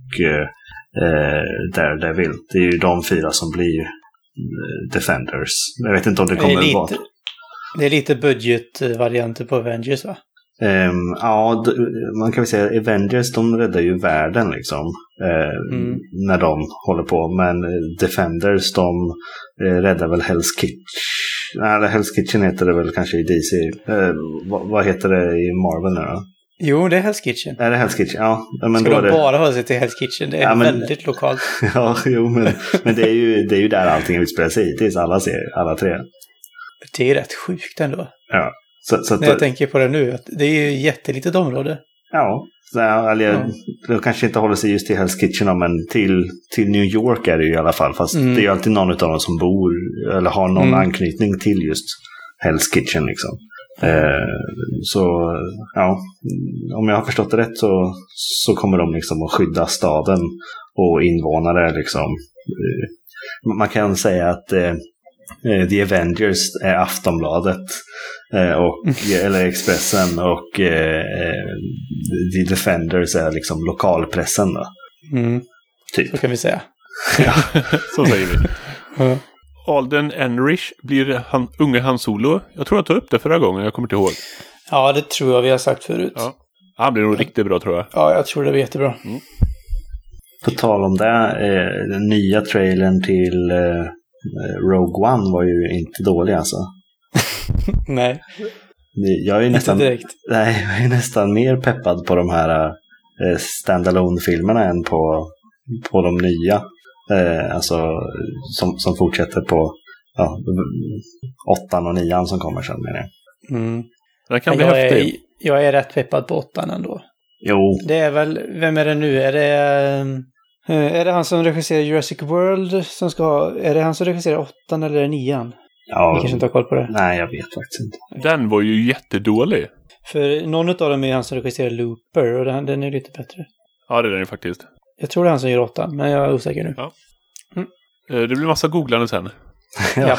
S4: Daredevil. Det är ju de 4 som blir Defenders. Jag vet inte om det kommer att vara.
S3: Det är lite budgetvarianter på Avengers, va?
S4: Ja, man kan väl säga Avengers, de räddar ju världen liksom när de håller på, men Defenders, de räddar väl Hell's Kitchen. Nej, Hell's Kitchen heter det väl kanske i DC. Vad heter det i Marvel nu då?
S3: Jo, det är Hell's Kitchen.
S4: Är det Hell's Kitchen? Ja. Men
S3: ska
S4: då
S3: de bara hålla sig till Hell's Kitchen? Det är väldigt lokalt.
S4: Ja, jo, men det är ju där allting utspelar sig hittills, alla 3.
S3: Det är rätt sjukt ändå.
S4: Ja. Så
S3: när jag tänker på det nu, att det är ju jättelitet område.
S4: Ja, det kanske inte håller sig just till Hell's Kitchen, men till New York är det ju i alla fall. Fast det är ju alltid någon av dem som bor eller har någon anknytning till just Hell's Kitchen liksom. Så ja, om jag har förstått det rätt så kommer de liksom att skydda staden och invånare liksom. Man kan säga att The Avengers är Aftonbladet eller Expressen, och The Defenders är liksom lokalpressen då. Typ.
S3: Så kan vi säga.
S2: Ja, så säger vi. Alden Ehrenreich blir unge Han Solo. Jag tror jag tog upp det förra gången, jag kommer inte ihåg.
S3: Ja, det tror jag vi har sagt förut.
S2: Ja. Han blir nog riktigt bra, tror jag.
S3: Ja, jag tror det blir jättebra.
S4: På tal om det, den nya trailern till Rogue One var ju inte dålig alltså.
S3: Nej.
S4: Jag är nästan mer peppad på de här standalone-filmerna än på de nya. Alltså som fortsätter på 8 och 9 som kommer sen, menar jag.
S2: Det kan bli häftigt.
S3: Jag är rätt peppad på 8 ändå.
S4: Jo.
S3: Det är väl, vem är det nu? Är det han som regisserar Jurassic World som ska ha, är det han som regisserar 8 eller är det 9?
S4: Ja,
S3: jag kanske inte har koll på det.
S4: Nej, jag vet faktiskt inte.
S2: Den var ju jättedålig.
S3: För någon av dem är han som regisserar Looper, och den är lite bättre.
S2: Ja, det är den ju faktiskt.
S3: Jag tror det är han som gör 8, men jag är osäker nu.
S2: Ja. Det blir massa googlande sen.
S3: Ja.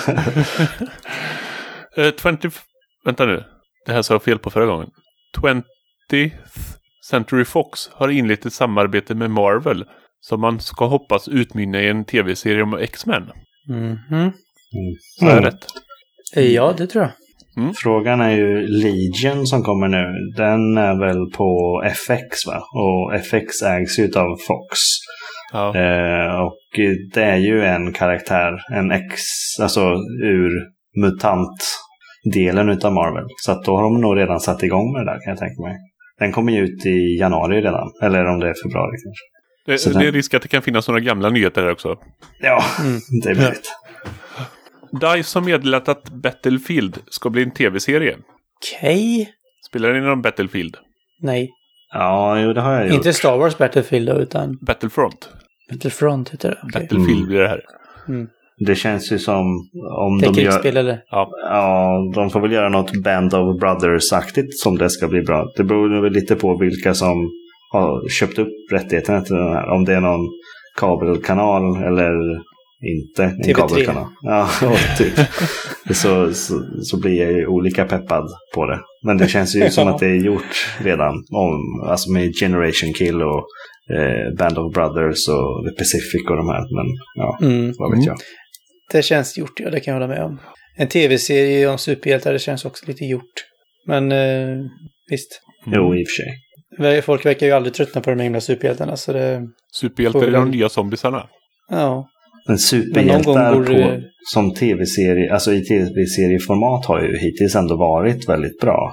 S2: Vänta nu. Det här sa jag fel på förra gången. 20th Century Fox har inlett ett samarbete med Marvel som man ska hoppas utmynna i en tv-serie om X-Men. Så är det rätt?
S3: Ja, det tror jag.
S4: Frågan är ju Legion som kommer nu. Den är väl på FX, va? Och FX ägs ju av Fox.
S2: Ja.
S4: Och det är ju en karaktär, alltså ur mutant-delen utav Marvel. Så att då har de nog redan satt igång med det där, kan jag tänka mig. Den kommer ju ut i januari redan. Eller om det är februari kanske.
S2: Det är risk att det kan finnas några gamla nyheter där också.
S4: Ja, det är möjligt.
S2: DICE har meddelat att Battlefield ska bli en tv-serie.
S3: Okej.
S2: Spelar ni någon Battlefield?
S3: Nej.
S4: Ja, jo, det har jag gjort.
S3: Inte Star Wars Battlefield då, utan...
S2: Battlefront.
S3: Battlefront heter det. Okay.
S2: Battlefield blir det här.
S4: Det känns ju som... om
S3: det
S4: de gör...
S3: krigsspel, eller?
S4: Ja, de får väl göra något Band of Brothers-aktigt som det ska bli bra. Det beror väl lite på vilka som har köpt upp rättigheterna till den här. Om det är någon kabelkanal eller inte en
S3: TV3.
S4: Kabelkanal. Ja, typ. så blir jag ju olika peppad på det. Men det känns ju som att det är gjort redan. Alltså med Generation Kill och Band of Brothers och The Pacific och de här. Men ja, vad vet jag.
S3: Det känns gjort, ja, det kan jag hålla med om. En tv-serie om superhjältar, det känns också lite gjort. Men visst.
S4: Jo, i och för sig.
S3: Folk verkar ju aldrig tröttna på de egna superhjältarna. Så det...
S2: Superhjältar är de nya zombisarna.
S3: Ja.
S4: Men superhjältar som tv-serie, alltså i tv-serieformat har ju hittills ändå varit väldigt bra.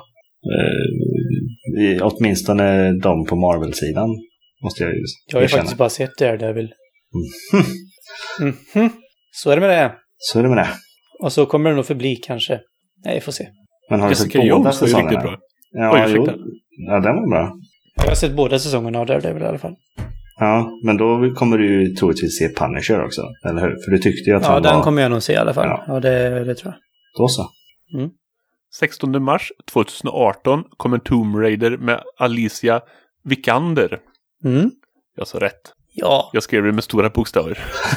S4: Åtminstone de på Marvel-sidan måste jag ju
S3: Jag har ju faktiskt bara sett Daredevil. Så är det med det.
S4: Så är det med det.
S3: Och så kommer det nog förbli kanske. Nej, får se.
S4: Men har du sett båda
S2: Jones
S4: säsongerna?
S2: Riktigt bra.
S4: Ja, ja, den var bra.
S3: Jag har sett båda säsongerna av Daredevil i alla fall.
S4: Ja, men då kommer du ju troligtvis se Punisher också, eller hur? För du tyckte ju att han var...
S3: Ja, den kommer jag nog se i alla fall. Ja, det tror jag.
S4: Då så.
S2: 16 mars 2018 kommer Tomb Raider med Alicia Vikander. Jag sa rätt.
S3: Ja.
S2: Jag skrev det med stora bokstäver.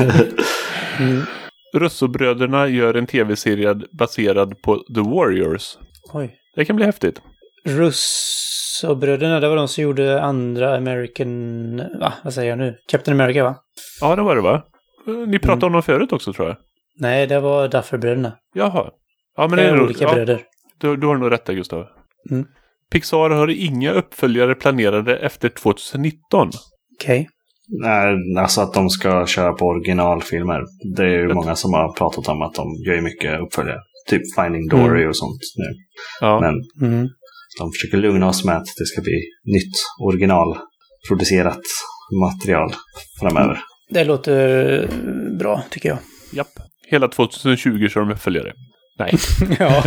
S2: Russo-bröderna gör en tv-serie baserad på The Warriors.
S3: Oj.
S2: Det kan bli häftigt.
S3: Russo-bröderna, det var de som gjorde andra American... vad säger jag nu? Captain America, va?
S2: Ja, det var det, va? Ni pratade om dem förut också, tror jag.
S3: Nej, det var Duffer-bröderna.
S2: Jaha. Ja, men
S3: det är olika bröder.
S2: Du har nog rätt där, Gustav. Pixar har inga uppföljare planerade efter 2019.
S3: Okej.
S4: Nej, alltså att de ska köra på originalfilmer. Det är ju många som har pratat om att de gör mycket uppföljare. Typ Finding Dory och sånt nu.
S2: Ja.
S4: Men de försöker lugna oss med att det ska bli nytt, originalproducerat material framöver.
S3: Det låter bra, tycker jag.
S2: Japp. Hela 2020 kör de uppföljare. Nej.
S3: Ja.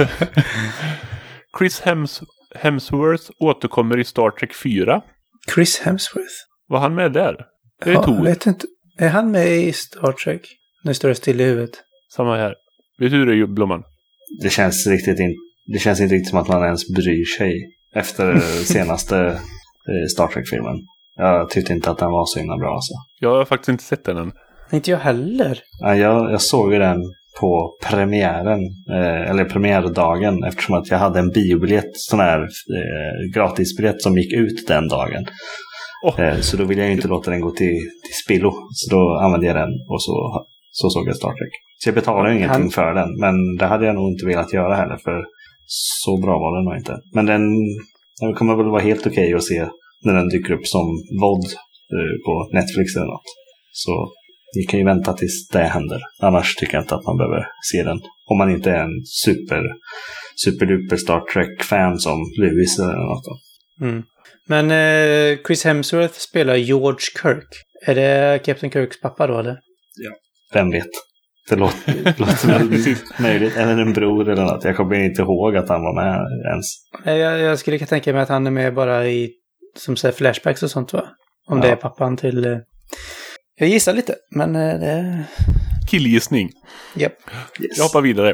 S2: Chris Hemsworth återkommer i Star Trek 4.
S3: Chris Hemsworth?
S2: Var han med där? Det är
S3: ja,
S2: Tor.
S3: Vet inte. Är han med i Star Trek? Nu står det still i huvudet.
S2: Samma här. Vet du hur det är, Blomman?
S4: Det känns inte riktigt som att man ens bryr sig efter senaste Star Trek-filmen. Jag tyckte inte att den var så himla bra. Alltså.
S2: Jag har faktiskt inte sett den än.
S3: Inte jag heller.
S4: Ja, jag såg ju den på premiären, eller premiärdagen, eftersom att jag hade en biobiljett, sån här gratisbiljett som gick ut den dagen. Så då ville jag ju inte låta den gå till spillo. Så då använde jag den och så såg jag Star Trek. Så jag betalade ingenting för den, men det hade jag nog inte velat göra heller, för så bra var den nog inte. Men den kommer väl vara helt okej att se när den dyker upp som VOD på Netflix eller något. Så ni kan ju vänta tills det händer. Annars tycker jag inte att man behöver se den. Om man inte är en superduper Star Trek-fan som Lewis eller något då.
S3: Men Chris Hemsworth spelar George Kirk. Är det Captain Kirks pappa då, eller?
S4: Ja. Vem vet? Det låter möjligt. Eller en bror eller något. Jag kommer inte ihåg att han var med ens.
S3: Jag skulle kunna tänka mig att han är med bara i, som säger, flashbacks och sånt, va? Om det är pappan till... Jag gissar lite, men det...
S2: Killgissning.
S3: Japp.
S2: Yes. Jag hoppar vidare.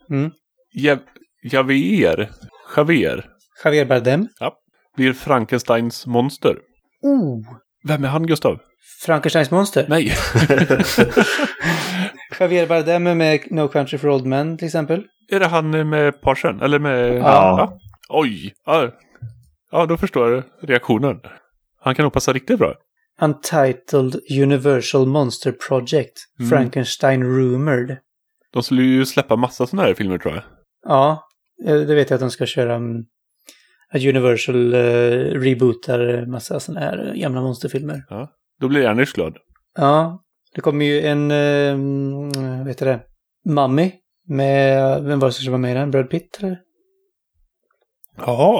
S3: Javier Bardem.
S2: Ja. Blir Frankensteins monster. Vem är han, Gustav?
S3: Frankensteins monster?
S2: Nej.
S3: Javier Bardem är med No Country for Old Men, till exempel.
S2: Är det han med Parsen? Eller med...
S4: Ja.
S2: Oj. Ja, då förstår jag reaktionen. Han kan nog passa riktigt bra.
S3: Untitled Universal Monster Project. Frankenstein Rumored.
S2: De skulle ju släppa massa sådana här filmer, tror jag.
S3: Ja, det vet jag att de ska köra. Att Universal rebootar massa sådana här gamla monsterfilmer.
S2: Ja, då blir Ernst glad.
S3: Ja, det kommer ju en, vet du det, Mummy med, vem var det som var med i den? Brad Pitt, eller?
S2: Jaha.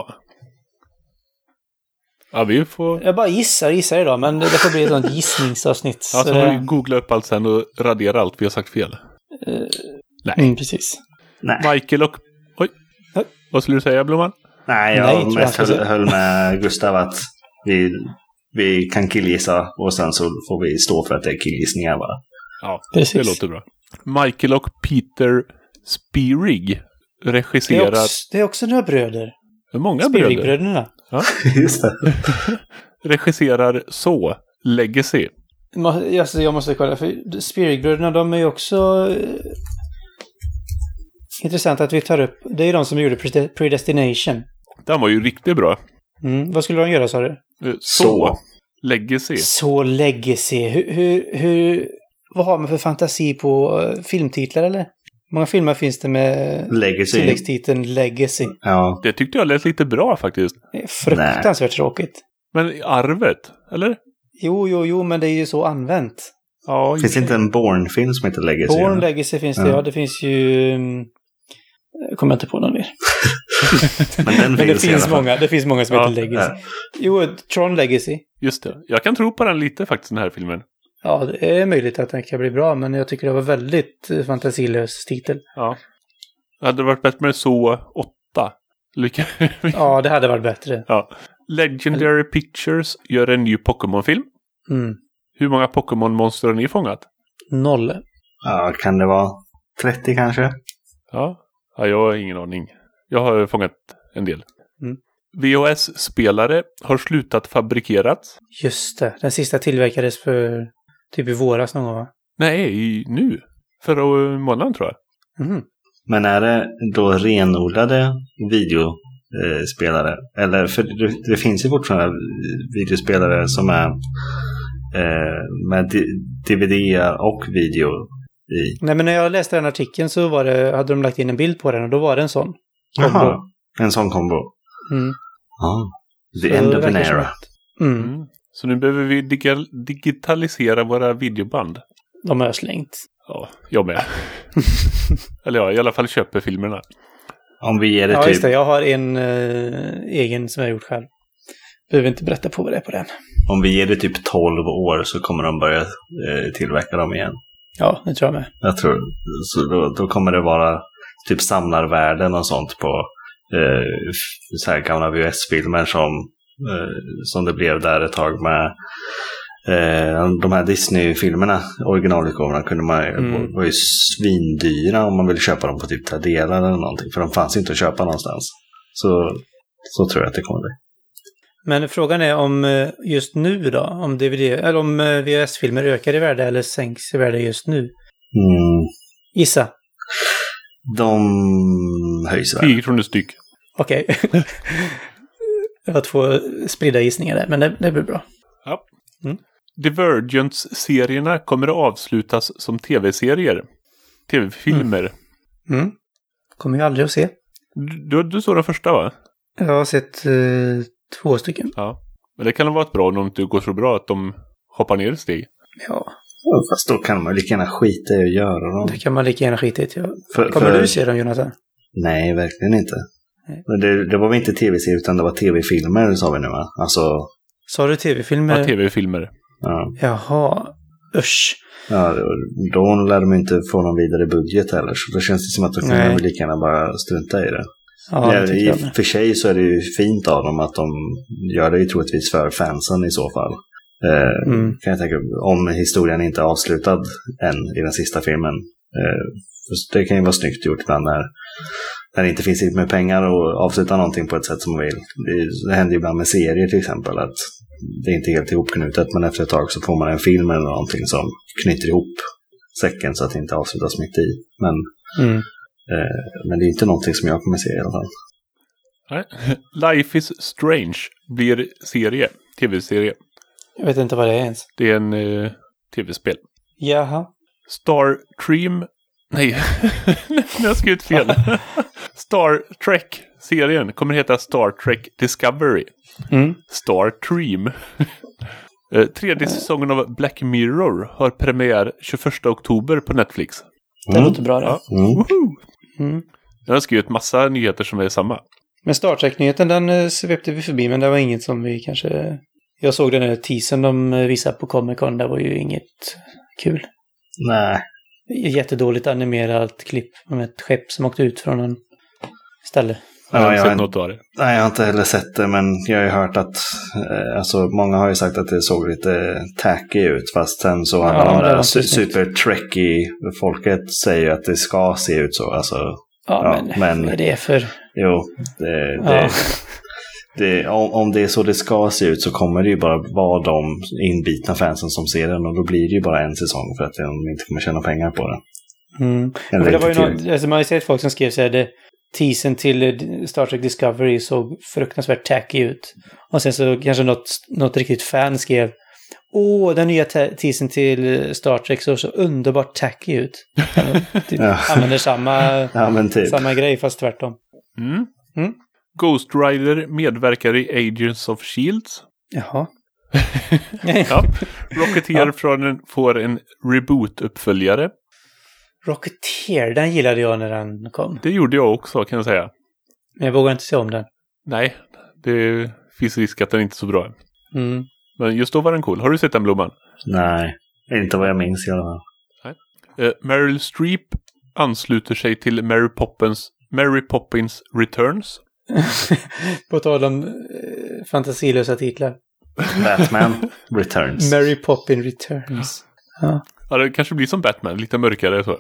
S2: Ja, vi får...
S3: Jag bara gissar idag, men det får bli ett sånt gissningsavsnitt.
S2: Ja, så får vi googla upp allt sen och radera allt vi har sagt fel. Nej.
S3: Precis.
S4: Nej.
S2: Michael och... Oj. Vad skulle du säga, Blomman?
S4: Nej, jag mest höll med Gustav att vi kan killgissa och sen så får vi stå för att det är killgissningar bara.
S2: Ja, precis. Det låter bra. Michael och Peter Spierig regisserar...
S3: Det är också några bröder.
S2: Det är många bröder.
S3: Spierig-bröderna.
S4: Ja. Just det.
S2: Regisserar Legacy.
S3: Jag måste kolla, för Spierig-bröderna, de är ju också... Intressant att vi tar upp. Det är de som gjorde Predestination.
S2: Den var ju riktigt bra.
S3: Vad skulle de göra, sa du?
S2: Så. Legacy.
S3: Så Legacy. Hur, vad har man för fantasi på filmtitlar, eller? Många filmer finns det med
S4: Legacy.
S3: tilläggstiteln Legacy.
S4: Ja.
S2: Det tyckte jag lät lite bra faktiskt.
S3: Det är fruktansvärt tråkigt.
S2: Men arvet, eller?
S3: Jo, men det är ju så använt.
S2: Ja,
S4: Finns det inte en Bourne-film som heter Legacy?
S3: Bourne Legacy finns det, ja. Det finns ju... Jag kommer inte på någon mer.
S4: Men
S3: det finns många som heter Legacy.
S4: Ja.
S3: Jo, Tron Legacy.
S2: Just det. Jag kan tro på den lite faktiskt, den här filmen.
S3: Ja, det är möjligt att den kan bli bra, men jag tycker det var väldigt fantasilös titel.
S2: Ja. Hade det varit bättre med så 8?
S3: Ja, det hade varit bättre.
S2: Ja. Legendary Pictures gör en ny Pokémon-film. Hur många Pokémon-monster har ni fångat?
S3: 0.
S4: Ja, kan det vara 30 kanske?
S2: Ja, jag har ingen aning. Jag har fångat en del. VHS-spelare har slutat fabrikeras.
S3: Just det. Den sista tillverkades för typ i våras någon gång, va?
S2: Nej, nu. Förra månaden tror jag.
S4: Men är det då renodlade videospelare? Eller, för det finns ju fortfarande videospelare som är med DVD och video i.
S3: Nej, men när jag läste den artikeln så hade de lagt in en bild på den och då var det en sån kombo.
S4: Jaha, en sån kombo. Ja, the end of an era.
S2: Så nu behöver vi digitalisera våra videoband.
S3: De har jag slängt.
S2: Ja, jag med. Eller ja, i alla fall köper filmerna.
S4: Om vi ger det
S3: just det. Jag har en egen som jag har gjort själv. Behöver inte berätta på vad det är på den.
S4: Om vi ger det typ 12 år så kommer de börja tillverka dem igen.
S3: Ja, det tror jag med.
S4: Jag tror. Så då kommer det vara typ samlarvärden och sånt på så här gamla VHS-filmer som det blev där ett tag med de här Disney-filmerna, originalutgåvorna var ju svindyra om man ville köpa dem på typ Tradera eller någonting, för de fanns inte att köpa någonstans. Så tror jag att det kommer bli.
S3: Men frågan är om just nu då, om DVD eller om VHS-filmer ökar i värde eller sänks i värde just nu. Gissa.
S4: De höjs i värde.
S2: 10 kronor styck.
S3: Okej. Det var 2 spridda gissningar där, men det blir bra.
S2: Ja. Divergence-serierna kommer att avslutas som tv-serier. Tv-filmer.
S3: Kommer ju aldrig att se.
S2: Du såg den första, va?
S3: Jag har sett 2 stycken.
S2: Ja. Men det kan vara ett bra om det inte går så bra att de hoppar ner ett steg.
S3: Ja.
S4: Fast då kan man lika gärna skita i att göra dem.
S3: Det kan man lika gärna skita i. Kommer du se dem, Jonathan?
S4: Nej, verkligen inte.
S3: Nej.
S4: Men det var väl inte tv-serier utan det var tv-filmer, sa vi nu, va? Alltså...
S3: Sa du tv-filmer?
S2: Ja, tv-filmer.
S4: Ja.
S3: Jaha, usch.
S4: Ja, då lär de inte få någon vidare budget heller. Så då känns det som att de kan lika gärna bara strunta i det.
S3: Ja,
S4: I för sig så är det ju fint av dem att de gör det ju troligtvis för fansen i så fall. Kan jag tänka, om historien inte är avslutad än i den sista filmen. Det kan ju vara snyggt gjort ibland när det inte finns med pengar och avsluta någonting på ett sätt som man vill. Det händer ju ibland med serier till exempel att det är inte helt ihopknutet, men efter ett tag så får man en film eller någonting som knyter ihop säcken så att det inte avslutas mitt i. Men det är inte någonting som jag kommer se i alla fall.
S2: Nej. Life is Strange blir tv-serie.
S3: Jag vet inte vad det är ens.
S2: Det är en tv-spel.
S3: Jaha.
S2: Star skrivit fel. Star Trek-serien kommer heta Star Trek Discovery. Star Stream. Tredje säsongen av Black Mirror har premiär 21 oktober på Netflix.
S3: Det låter bra det.
S2: Ja. Jag har skrivit massa nyheter som är samma.
S3: Men Star Trek-nyheten, den svepte vi förbi, men det var inget som vi kanske... Jag såg den här teasern de visade på Comic-Con, det var ju inget kul.
S4: Nej.
S3: Jättedåligt animerat klipp med ett skepp som åkte ut från en ställe.
S2: Jag har sett något av det.
S4: Nej, jag har inte heller sett det, men jag har ju hört att alltså, många har ju sagt att det såg lite tacky ut, fast sen så alla de där super-trekky-folket säger att det ska se ut så. Alltså,
S3: men vad är det för...
S4: Jo, om det är så det ska se ut så kommer det ju bara vara de inbitna fansen som ser den, och då blir det ju bara en säsong för att de inte kommer tjäna pengar på det.
S3: Det var ju man har ju sett folk som skrev så här, det teasern till Star Trek Discovery såg fruktansvärt tacky ut. Och sen så kanske något riktigt fan skrev den nya teasern till Star Trek såg så underbart tacky ut. Använder samma grej fast tvärtom.
S2: Ghost Rider medverkar i Agents of S.H.I.E.L.D.
S3: Jaha.
S2: Ja. Rocketeer får en reboot-uppföljare.
S3: Rocketeer, den gillade jag när den kom.
S2: Det gjorde jag också, kan jag säga.
S3: Men jag vågar inte se om den.
S2: Nej, det finns risk att den inte är så bra. Men just då var den cool. Har du sett den, Blomman?
S4: Nej, inte vad jag minns i alla fall.
S2: Meryl Streep ansluter sig till Mary Poppins Returns.
S3: På tal om fantasilösa titlar.
S4: Batman Returns.
S3: Mary Poppins Returns.
S2: Ja, det kanske blir som Batman, lite mörkare så.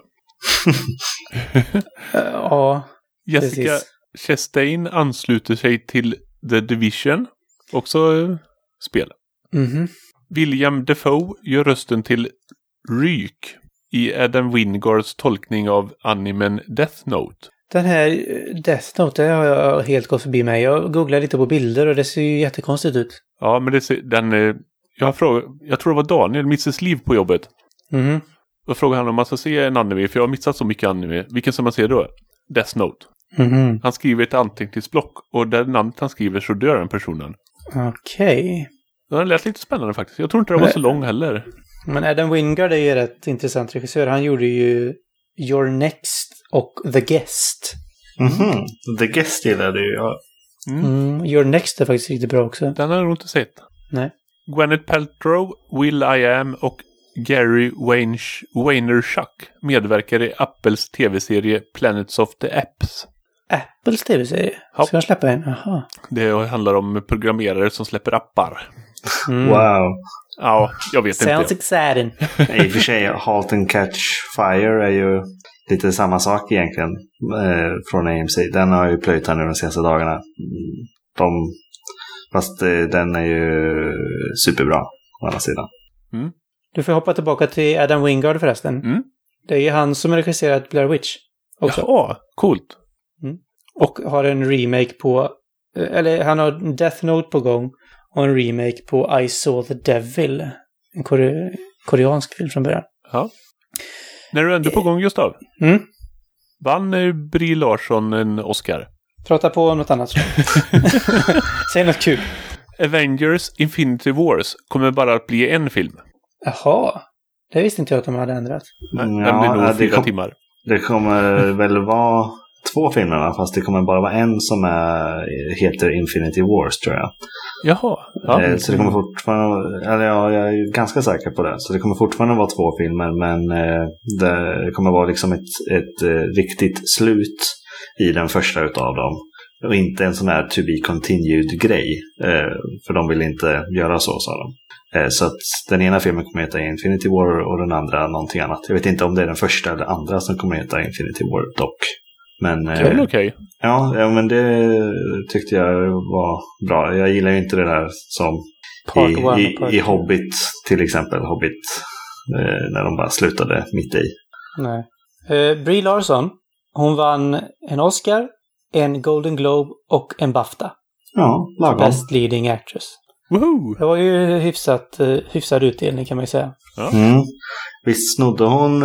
S3: Ja,
S2: Jessica Chastain ansluter sig till The Division. Också spel. William Dafoe gör rösten till Ryk i Adam Wingards tolkning av animen Death Note.
S3: Den här Death Note har jag helt gått förbi mig. Jag googlade lite på bilder och det ser ju jättekonstigt ut.
S2: Ja, men jag tror det var Daniel, Mrs. Liv på jobbet. Då frågade han om man ska se en anime, för jag har missat så mycket anime. Vilken som man ser då? Death Note. Han skriver ett anteckningsblock och där namnet han skriver så dör den personen.
S3: Okej.
S2: Den lät lite spännande faktiskt. Jag tror inte det var så lång heller.
S3: Men Adam Wingard är ju rätt intressant regissör. Han gjorde ju Your Next och The Guest.
S4: The Guest gillade ju jag.
S3: Your Next är faktiskt riktigt bra också.
S2: Den har jag nog inte sett.
S3: Nej.
S2: Gwyneth Paltrow, Will I Am och Gary Vaynerchuk medverkar i Apples tv-serie Planets of the Apps.
S3: Apples tv-serie? Ska jag släppa en? Aha.
S2: Det handlar om programmerare som släpper appar.
S4: Wow.
S2: Ja, jag vet inte.
S3: Sounds exciting.
S4: I och för sig, Halt and Catch Fire är ju lite samma sak egentligen från AMC. Den har ju plöjt här nu de senaste dagarna. Fast den är ju superbra å andra sidan.
S3: Du får hoppa tillbaka till Adam Wingard förresten. Det är ju han som har regisserat Blair Witch också.
S2: Ja, coolt.
S3: Och har en remake på... Eller han har Death Note på gång och en remake på I Saw the Devil. En koreansk film från början.
S2: Ja. När du ändå på gång, Gustav. Vann Brie Larson en Oscar?
S3: Prata på något annat. Säg något kul.
S2: Avengers Infinity Wars kommer bara att bli en film.
S3: Jaha. Det visste inte jag att de hade ändrat.
S2: Den blir nog 4 timmar.
S4: Det kommer väl vara 2 filmer, fast det kommer bara vara en som heter Infinity Wars, tror jag.
S2: Jaha. Ja.
S4: Så det kommer fortfarande... Eller ja, jag är ganska säker på det. Så det kommer fortfarande vara 2 filmer, men det kommer vara liksom ett riktigt slut i den första utav dem. Och inte en sån här to be continued grej. För de vill inte göra så, sa de. Så att den ena filmen kommer heta Infinity War och den andra någonting annat. Jag vet inte om det är den första eller andra som kommer heta Infinity War dock. Men
S2: det är okej.
S4: Ja, men det tyckte jag var bra. Jag gillar ju inte det där som i Hobbit till exempel. Hobbit när de bara slutade mitt i.
S3: Nej. Brie Larson, hon vann en Oscar, en Golden Globe och en BAFTA.
S4: Ja, lagom.
S3: Best Leading Actress.
S2: Woohoo!
S3: Det var ju hyfsad utdelning, kan man ju säga.
S2: Ja.
S4: Visst snodde hon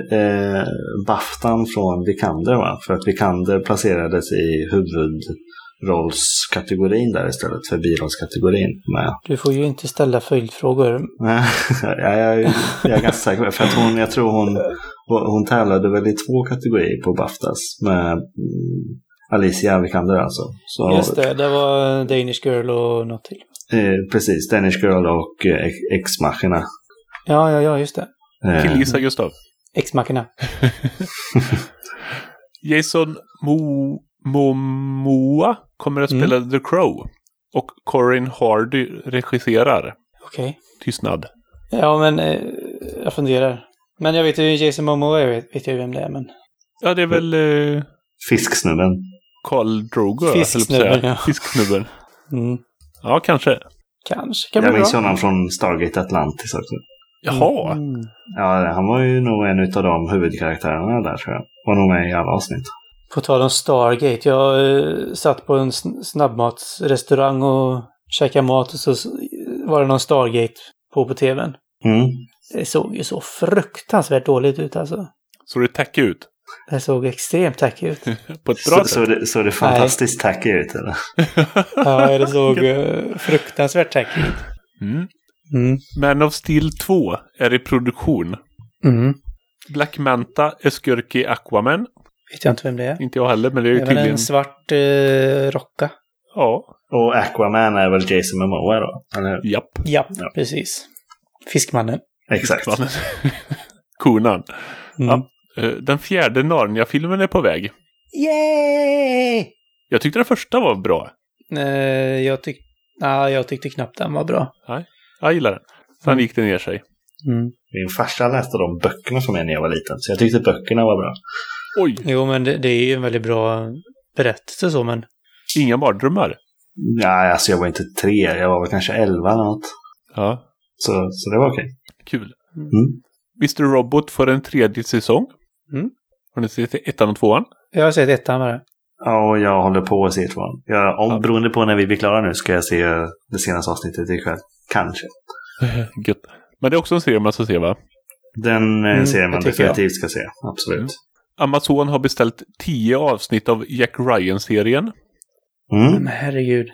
S4: BAFTAn från Vikander, va? För att Vikander placerades i huvudrollskategorin där istället för birollskategorin.
S3: Du får ju inte ställa följdfrågor.
S4: Jag är ganska säker på det. För att jag tror hon tävlade väl i 2 kategorier på BAFTAs med Alicia Vikander alltså. Så,
S3: just det var Danish Girl och något till.
S4: Precis, Danish Girl och Ex Machina.
S3: Ja, just det.
S2: Killgissa, Gustav.
S3: Ex Machina.
S2: Jason Momoa kommer att spela The Crow. Och Corin Hardy regisserar.
S3: Okej.
S2: Tystnad.
S3: Ja, men jag funderar. Men jag vet ju Jason Momoa, vet jag vem det är, men...
S2: Ja, det är väl...
S4: Fisksnubben.
S2: Karl Drogo.
S3: Fisksnubben, ja.
S2: Fisksnubben. Ja, kanske.
S3: Kanske.
S4: Jag minns honom från Stargate Atlantis också.
S2: Jaha.
S4: Ja, han var ju nog en av de huvudkaraktärerna där, tror jag. Var nog med i alla avsnitt.
S3: På tal om Stargate. Jag satt på en snabbmatsrestaurang och käkade mat och så var det någon Stargate på tvn.
S4: Mm.
S3: Det såg ju så fruktansvärt dåligt ut alltså.
S2: Så det tack ut?
S3: Det såg extremt tacky ut.
S2: På ett bra sätt?
S4: Så det fantastiskt tacky ut, eller?
S3: Ja, det såg fruktansvärt tacky ut.
S2: Mm.
S3: Mm.
S2: Man of Steel 2 är i produktion.
S3: Mm.
S2: Black Manta är skurk i Aquaman.
S3: Vet jag inte vem det är.
S2: Inte jag heller, men det är ju
S3: Det är väl
S2: tydligen...
S3: en svart rocka.
S2: Ja.
S4: Och Aquaman är väl Jason Momoa då? Eller?
S2: Japp.
S3: Ja, precis. Fiskmannen.
S4: Exakt.
S2: Konan.
S3: Mm.
S2: Ja. Den 4:e Narnia-filmen är på väg.
S3: Yay!
S2: Jag tyckte den första var bra.
S3: Jag tyckte knappt den var bra.
S2: Nej, jag gillar den. Sen gick det ner sig.
S3: Mm.
S4: Min farsa läste de böckerna för mig när jag var liten. Så jag tyckte böckerna var bra.
S2: Oj,
S3: Jo, men det är ju en väldigt bra berättelse så, men...
S2: inga mardrömmar.
S4: Nej, alltså jag var inte 3. Jag var väl kanske 11 eller något.
S2: Ja,
S4: Så det var okej.
S2: kul.
S4: Mm.
S2: Mr. Robot får en 3:e säsong.
S3: Mm.
S2: Har ni sett 1:an och 2:an?
S3: Jag har sett ettan bara.
S4: Ja, och jag håller på att se 2. Beroende på när vi blir klara nu ska jag se det senaste avsnittet ikväll. Kanske.
S2: Gött. Men det är också en serie man ska se, va?
S4: Den serien man
S3: det tycker
S4: definitivt ska se. Absolut.
S2: Mm. Amazon har beställt 10 avsnitt av Jack Ryan-serien.
S4: Mm.
S3: Men herregud.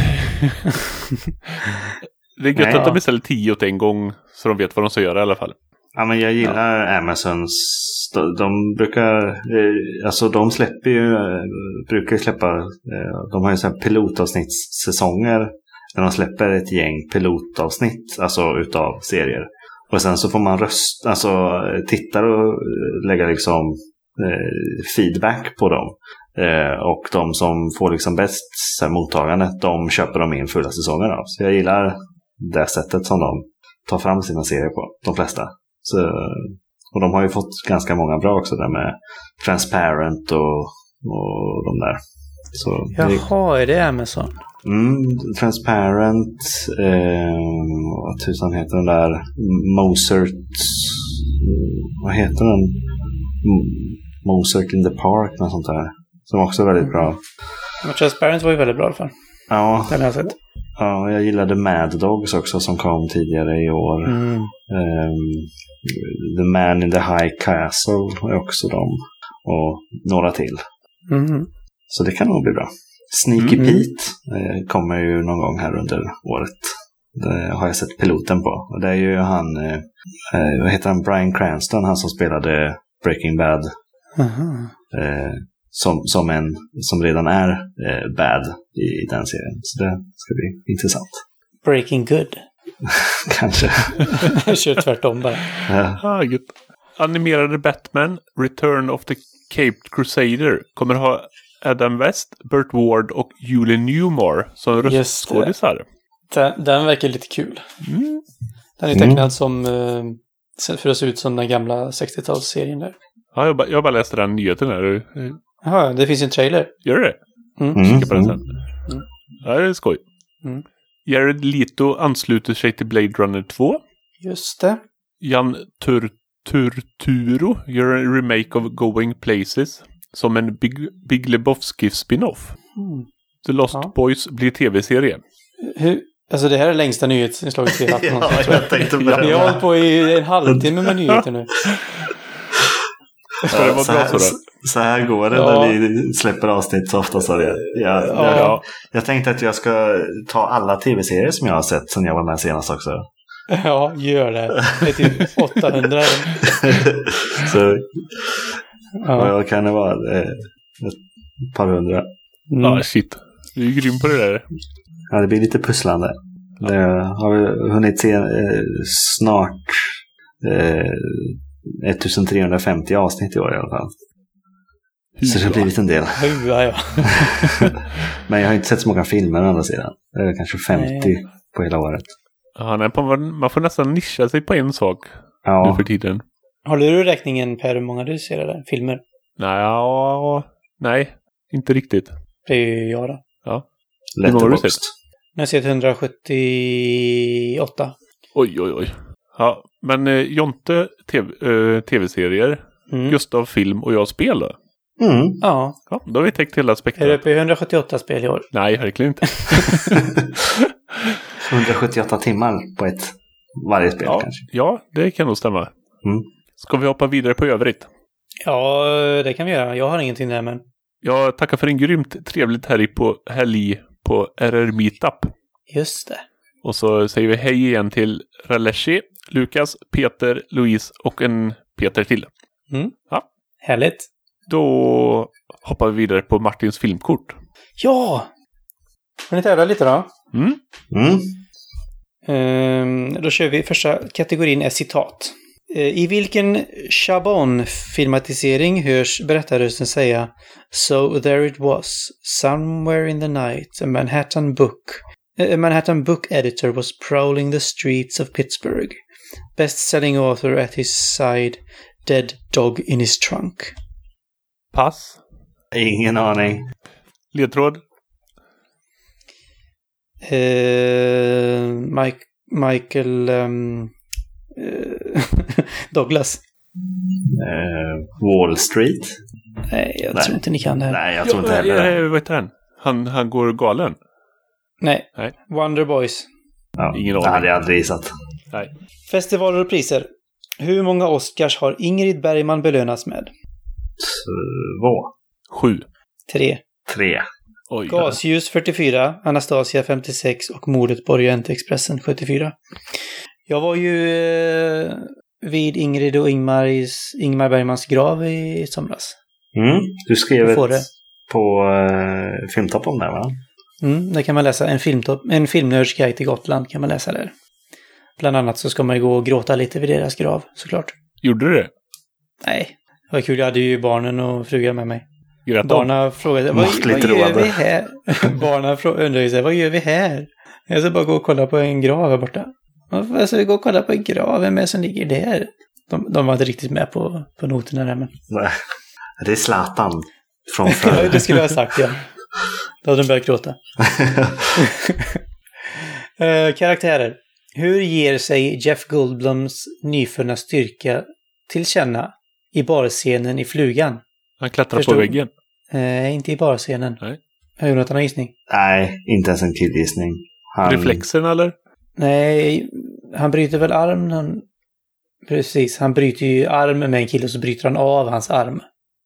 S2: Det är gött att de beställer 10 åt en gång så de vet vad de ska göra i alla fall.
S4: Ja, men jag gillar Amazons. De brukar... Alltså de släpper ju... Brukar släppa... De har ju så här pilotavsnittssäsonger. Där de släpper ett gäng pilotavsnitt. Alltså utav serier. Och sen så får man titta och lägga liksom feedback på dem. Och de som får liksom bäst så här, mottagande, de köper de in fulla säsonger av. Så jag gillar det sättet som de tar fram sina serier på, de flesta. Så, och de har ju fått ganska många bra också där med Transparent och de där. Så,
S3: Jaha, är det Amazon?
S4: Transparent, vad tusan heter den där? Mozart, vad heter den? Mozart in the Park, något sånt där. Som också är väldigt bra.
S3: Men Transparent var ju väldigt bra i alla fall.
S4: Ja.
S3: Den har jag sett.
S4: Ja, jag gillade Mad Dogs också som kom tidigare i år. The Man in the High Castle är också de. Och några till.
S3: Mm.
S4: Så det kan nog bli bra. Sneaky Pete kommer ju någon gång här under året. Det har jag sett piloten på. Och det är ju han, vad heter han? Bryan Cranston, han som spelade Breaking Bad. Som redan är bad i den serien. Så det ska bli intressant.
S3: Breaking Good.
S4: Kanske.
S3: Jag kör tvärtom bara.
S2: Gud. Animerade Batman, Return of the Caped Crusader kommer ha Adam West, Burt Ward och Julie Newmar som röstskådisar.
S3: Den verkar lite kul.
S2: Mm.
S3: Den är tecknad som för att se ut som den gamla 60-talsserien där.
S2: Ja, jag bara läste den nyheten här.
S3: Jaha, det finns en trailer.
S2: Gör det? Kika på den sen. Ja, det är skoj. Jared Leto ansluter sig till Blade Runner 2.
S3: Just det.
S2: Jan Turturro gör en remake av Going Places som en Big Lebowski spin-off. The Lost Boys blir tv-serie.
S3: Alltså det här är längsta nyhetsinslaget vi har haft någonsin.
S4: Ja, jag tänkte bara...
S3: Vi har hållit på i en halvtimme med nyheter nu.
S2: Ska det vara bra så då?
S4: Så här går det när vi släpper avsnitt så ofta. Så jag tänkte att jag ska ta alla tv-serier som jag har sett sedan jag var med senast också.
S3: Ja, gör det. Det är typ 800.
S4: Så vad kan det vara? Ett par hundra.
S2: Ja, shit. Du är grym på det där.
S4: Ja, det blir lite pusslande. Det har vi hunnit se snart 1350 avsnitt i år i alla fall. Så det har blivit en del.
S3: Ja.
S4: Men jag har inte sett så många filmer å andra sidan. Det är kanske 50 på hela året.
S2: Ja, man får nästan nischa sig på en sak nu för tiden.
S3: Håller du räkningen per hur många du ser där? Filmer?
S2: Nej, inte riktigt.
S3: Det är ju jag då.
S2: Ja.
S4: Hur många har du sett?
S3: Jag har sett 178.
S2: Oj. Ja, men Jonte tv-serier, Gustav film och jag spel då?
S3: Ja.
S2: Ja, då har vi täckt hela
S3: Är du
S2: spektrat.
S3: uppe i 178 spel i år?
S2: Nej, verkligen inte.
S4: 178 timmar på varje spel
S2: Ja,
S4: kanske.
S2: ja, det kan nog stämma.
S4: Mm.
S2: Ska vi hoppa vidare på övrigt?
S3: Ja, det kan vi göra. Jag har ingenting där, men...
S2: Jag tackar för en grymt trevligt helg på RR Meetup.
S3: Just det.
S2: Och så säger vi hej igen till Raleshi, Lukas, Peter, Louise och en Peter till.
S3: Härligt.
S2: Då hoppar vi vidare på Martins filmkort.
S3: Ja! Får ni tävla lite då? Då kör vi. Första kategorin är citat. I vilken Chabon-filmatisering hörs berättarrösten säga "So there it was, somewhere in the night, a Manhattan book editor was prowling the streets of Pittsburgh. Best-selling author at his side, dead dog in his trunk."
S2: Pass.
S4: Ingen aning.
S2: Ledtråd.
S3: Michael Douglas.
S4: Wall Street?
S3: Nej, jag tror inte ni kan det här.
S4: Nej, jag tror inte heller det.
S2: Vad heter han? Han går galen.
S3: Nej.
S2: Nej.
S3: Wonder Boys.
S4: Ja,
S2: Ingen
S4: det
S2: aning.
S4: hade jag aldrig gissat.
S2: Nej.
S3: Festivaler och priser. Hur många Oscars har Ingrid Bergman belönats med?
S2: 7.
S3: 3.
S4: 3.
S2: Oj.
S3: Gasljus 44, Anastasia 56 och mordet på Orientexpressen 74. Jag var ju vid Ingrid och Ingmar Bergmans grav i somras.
S4: Du skrev
S3: får det.
S4: på Filmtopp om det, va?
S3: Där kan man läsa en filmnörds guide till Gotland kan man läsa där. Bland annat så ska man ju gå och gråta lite vid deras grav, såklart.
S2: Gjorde du det?
S3: Nej, det var kul. Jag hade ju barnen och frugan med mig.
S2: Barnen
S3: frågade vad gör vi här? Barnen undrade ju sig, vad gör vi här? Jag ska bara gå och kolla på en grav här borta. Jag ska gå och kolla på en grav, vem är som ligger där? De var inte riktigt med på noterna där, men...
S4: Nej, det är Zlatan från
S3: förr. Det skulle jag ha sagt, ja. Då hade de börjat gråta. Karaktärer. Hur ger sig Jeff Goldblums nyfunna styrka till känna i barscenen i Flugan?
S2: Han klättrar på väggen.
S3: Inte i barscenen.
S2: Nej.
S3: Har Jonathan en gissning?
S4: Nej, inte ens en killgissning.
S2: Reflexen, eller?
S3: Nej, han bryter väl arm. Precis, han bryter ju arm med en kille och så bryter han av hans arm.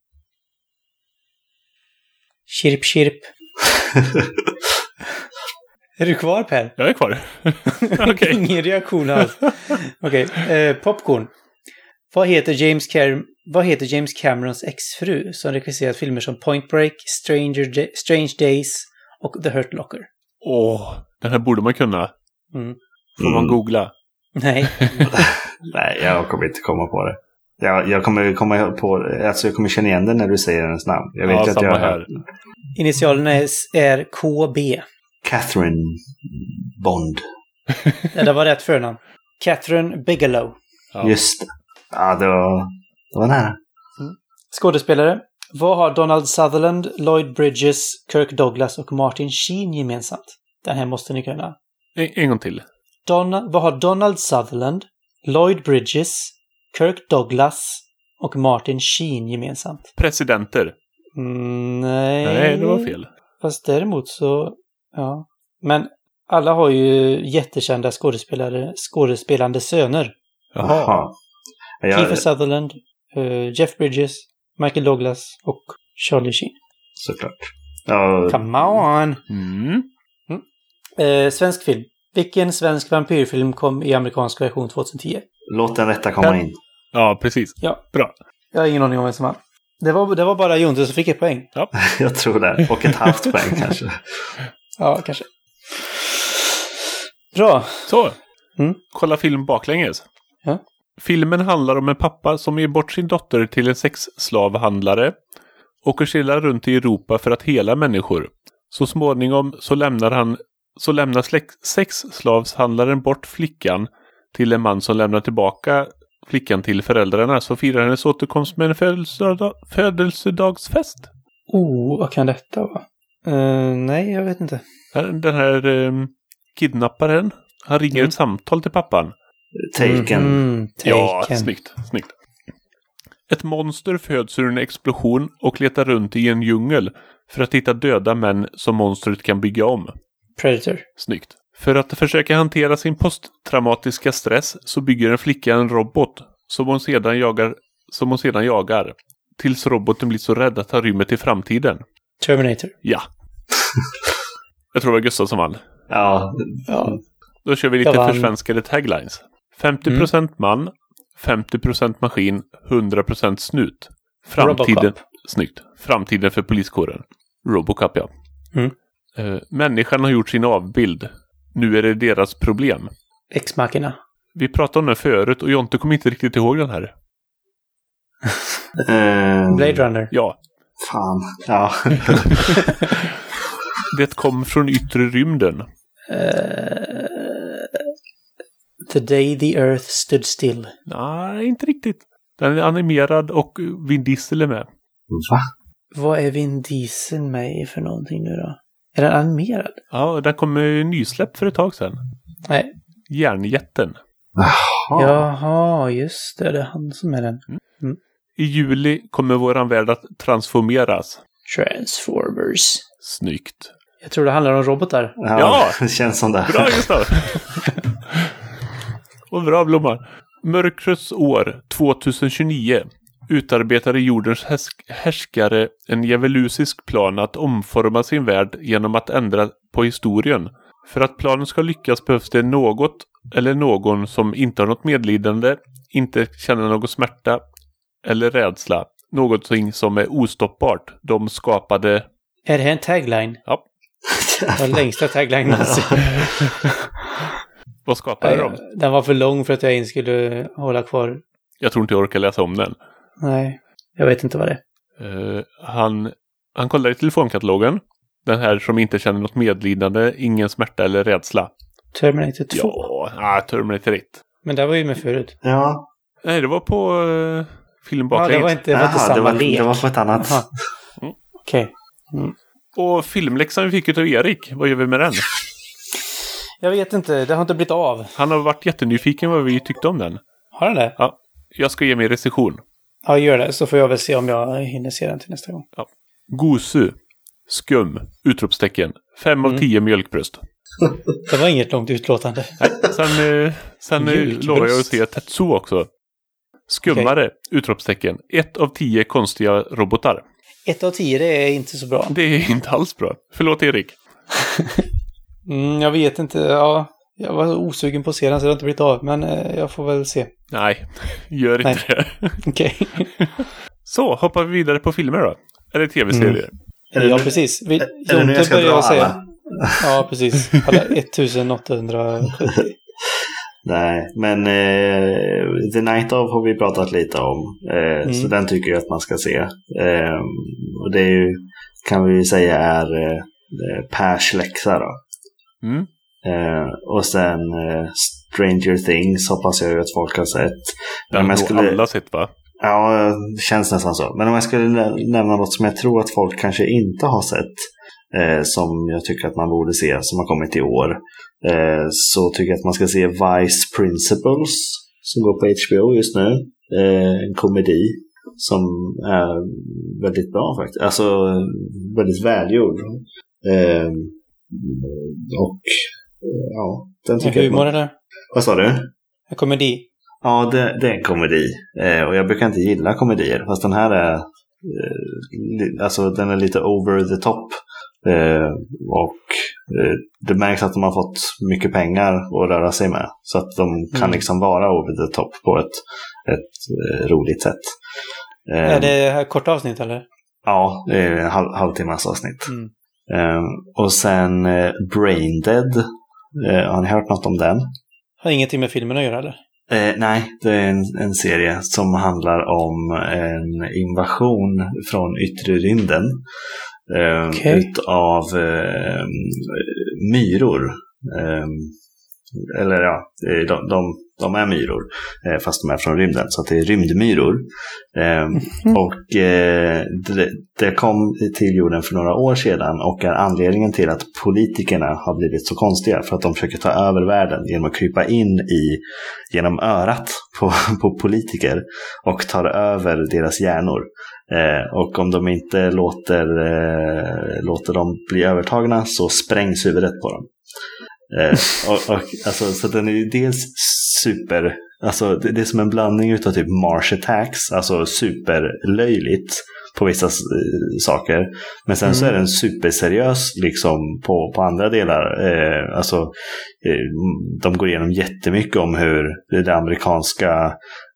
S3: Chirp, chirp. Är du kvar, Per?
S2: Jag är kvar. Okay.
S3: Ingen reaktion alls. Okej, popcorn. Vad heter James Camerons exfru som regisserat filmer som Point Break, Strange Days och The Hurt Locker?
S2: Den här borde man kunna. Får man googla?
S3: Nej.
S4: Nej, jag kommer inte komma på det. Jag kommer komma på, alltså jag kommer känna igen den när du säger hennes namn. Jag vet att jag
S2: här.
S3: Initialerna är KB.
S4: Catherine Bond.
S3: Det var rätt förnamn. Catherine Bigelow.
S2: Ja.
S4: Just det. Ja, det var nära.
S3: Skådespelare. Vad har Donald Sutherland, Lloyd Bridges, Kirk Douglas och Martin Sheen gemensamt? Den här måste ni kunna.
S2: En gång till.
S3: Vad har Donald Sutherland, Lloyd Bridges, Kirk Douglas och Martin Sheen gemensamt?
S2: Presidenter.
S3: Nej,
S2: det var fel.
S3: Fast däremot så... Ja. Men alla har ju jättekända skådespelande söner.
S2: Jaha.
S3: Kiefer Sutherland, Jeff Bridges, Michael Douglas och Charlie Sheen.
S4: Såklart.
S3: Come on! Svensk film. Vilken svensk vampyrfilm kom i amerikansk version 2010?
S4: Låt den rätta komma in.
S2: Ja, precis.
S3: Ja.
S2: Bra.
S3: Jag har ingen aning om vem som vann. Det var bara Jonte som fick ett poäng.
S2: Ja.
S4: Jag tror det. Och ett halvt poäng kanske.
S3: Ja, kanske. Bra.
S2: Så. Kolla film baklänges.
S3: Ja.
S2: Filmen handlar om en pappa som ger bort sin dotter till en sexslavhandlare. Åker seglar runt i Europa för att hela människor. Så småningom så lämnar sexslavshandlaren bort flickan till en man som lämnar tillbaka flickan till föräldrarna, så firar hennes återkomst med en födelsedagsfest.
S3: Vad kan detta vara? Nej, jag vet inte.
S2: Den här kidnapparen, han ringer ett samtal till pappan.
S4: Taken.
S2: Ja, snyggt. Ett monster föds ur en explosion och letar runt i en djungel för att hitta döda män som monstret kan bygga om.
S3: Predator.
S2: Snyggt. För att försöka hantera sin posttraumatiska stress så bygger en flicka en robot som hon sedan jagar tills roboten blir så rädd att han rymmer till framtiden.
S3: Terminator.
S2: Ja. Jag tror det var Gustav som vann.
S4: Ja.
S2: Då kör vi lite försvenskade taglines. 50% man, 50% maskin, 100% snut. Framtiden.
S3: Robocop.
S2: Snyggt. Framtiden för poliskåren. Robocop, ja. Människan har gjort sin avbild. Nu är det deras problem.
S3: Ex Machina.
S2: Vi pratade om den förut och Jonte kom inte riktigt ihåg den här.
S3: Blade Runner.
S2: Ja.
S4: Fan. Ja.
S2: Det kom från yttre rymden.
S3: The Day the Earth Stood Still.
S2: Nej, inte riktigt. Den är animerad och Vin Diesel är med.
S4: Va?
S3: Vad är Vin Diesel med i för någonting nu då? Är den animerad?
S2: Ja, den kom nysläpp för ett tag sedan.
S3: Nej.
S2: Järnjätten.
S3: Jaha, just det. Det är han som är den.
S2: I juli kommer våran värld att transformeras.
S3: Transformers.
S2: Snyggt.
S3: Jag tror det handlar om robotar.
S2: Ja!
S4: Det känns som det.
S2: Bra, Gustav! Och bra, Blomman. Mörkrets år 2029 utarbetade jordens härskare en djävulusisk plan att omforma sin värld genom att ändra på historien. För att planen ska lyckas behövs det något eller någon som inte har något medlidande, inte känner någon smärta eller rädsla. Någonting som är ostoppbart. De skapade...
S3: Är det här en tagline?
S2: Ja.
S3: Den längsta tagline någonsin.
S2: Vad skapade de?
S3: Den var för lång för att jag inte skulle hålla kvar.
S2: Jag tror inte jag orkar läsa om den.
S3: Nej, jag vet inte vad det är.
S2: Han kollar i telefonkatalogen. Den här som inte känner något medlidande, ingen smärta eller rädsla.
S3: Terminator 2.
S2: Ja, Terminator 1.
S3: Men det var ju med förut.
S4: Ja.
S2: Nej, det var på film baklänges.
S3: Ja, det var inte samma lek.
S4: Det var på ett annat.
S3: Okej.
S2: Och filmläxan vi fick utav Erik, vad gör vi med den?
S3: Jag vet inte, det har inte blivit av.
S2: Han har varit jättenyfiken vad vi tyckte om den.
S3: Har han det?
S2: Ja, jag ska ge mig recension.
S3: Ja, gör det. Så får jag väl se om jag hinner se den till nästa gång.
S2: Ja. Gosu. Skum. Utropstecken. 5 av 10 mjölkbröst.
S3: Det var inget långt utlåtande.
S2: Nej, sen lovar jag att se Tetsuo också. Skummare. Okay. Utropstecken. 1 av 10 konstiga robotar.
S3: 1 av 10, det är inte så bra.
S2: Det är inte alls bra. Förlåt, Erik.
S3: Jag vet inte. Ja, jag var osugen på att se den så det har inte blivit av. Men jag får väl se.
S2: Nej, gör inte det.
S3: Okej.
S2: Så, hoppar vi vidare på filmer då. Eller tv-serier.
S3: Ja, precis. Jonte börjar säga. Ja, precis. Alla 1870.
S4: Nej, men The Night Of har vi pratat lite om. Så den tycker jag att man ska se. Och det är ju, kan vi säga, är Pers läxa då. Och sen Stranger Things hoppas jag ju att folk har sett.
S2: Den har alla sett, va?
S4: Ja, det känns nästan så. Men om jag skulle nämna något som jag tror att folk kanske inte har sett, som jag tycker att man borde se, som har kommit i år, så tycker jag att man ska se Vice Principals, som går på HBO just nu. En komedi som är väldigt bra faktiskt. Alltså väldigt välgjord. Och ja, den tycker
S3: humor eller?
S4: Vad sa du?
S3: En komedi.
S4: Ja, det är en komedi. Och jag brukar inte gilla komedier. Fast den här är alltså den är lite over the top. Och det märks att de har fått mycket pengar att röra sig med. Så att de kan liksom vara over the top på ett roligt sätt.
S3: Är det här korta avsnitt eller?
S4: Ja, det är halvtimmas avsnitt. Och sen Brain Dead. Har ni hört något om den?
S3: Har ingenting med filmen att göra eller?
S4: Nej, det är en serie som handlar om en invasion från yttre rymden. Utav myror. eller ja, de är myror, fast de är från rymden, så att det är rymdmyror. Och det kom till jorden för några år sedan och är anledningen till att politikerna har blivit så konstiga, för att de försöker ta över världen genom att krypa in genom örat på politiker och tar över deras hjärnor. Och om de inte låter dem bli övertagna så sprängs huvudet på dem. Alltså, så den är ju dels super, alltså det är som en blandning utav typ Mars Attacks, alltså superlöjligt på vissa saker, men sen så är den superseriös liksom på andra delar. De går igenom jättemycket om hur det amerikanska,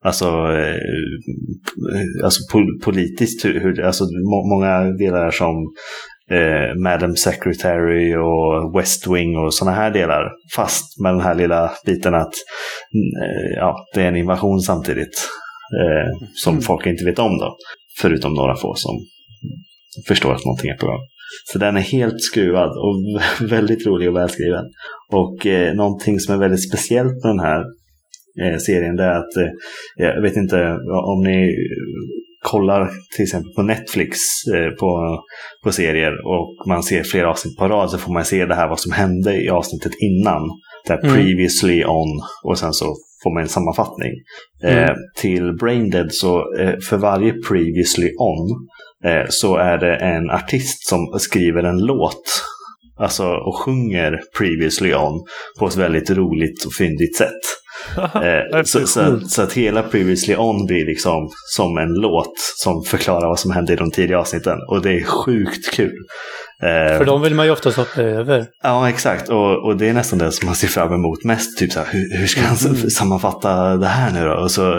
S4: politiskt, många delar som Madam Secretary och West Wing och såna här delar, fast med den här lilla biten att det är en invasion samtidigt, som folk inte vet om då, förutom några få som förstår att någonting är på gång. Så den är helt skruvad och väldigt rolig och välskriven. Och någonting som är väldigt speciellt med den här serien, det är att jag vet inte om ni kollar till exempel på Netflix på serier och man ser flera avsnitt på rad, så får man se det här vad som hände i avsnittet innan, där previously on, och sen så får man en sammanfattning. Till Braindead så för varje previously on så är det en artist som skriver en låt, alltså, och sjunger previously on på ett väldigt roligt och fyndigt sätt. Så att hela previously on blir liksom som en låt som förklarar vad som hände i de tidiga avsnitten, och det är sjukt kul.
S3: För de vill man ju ofta hoppa över. Ja,
S4: exakt, och det är nästan det som man ser fram emot mest, typ så här, hur ska han sammanfatta det här nu då? Och så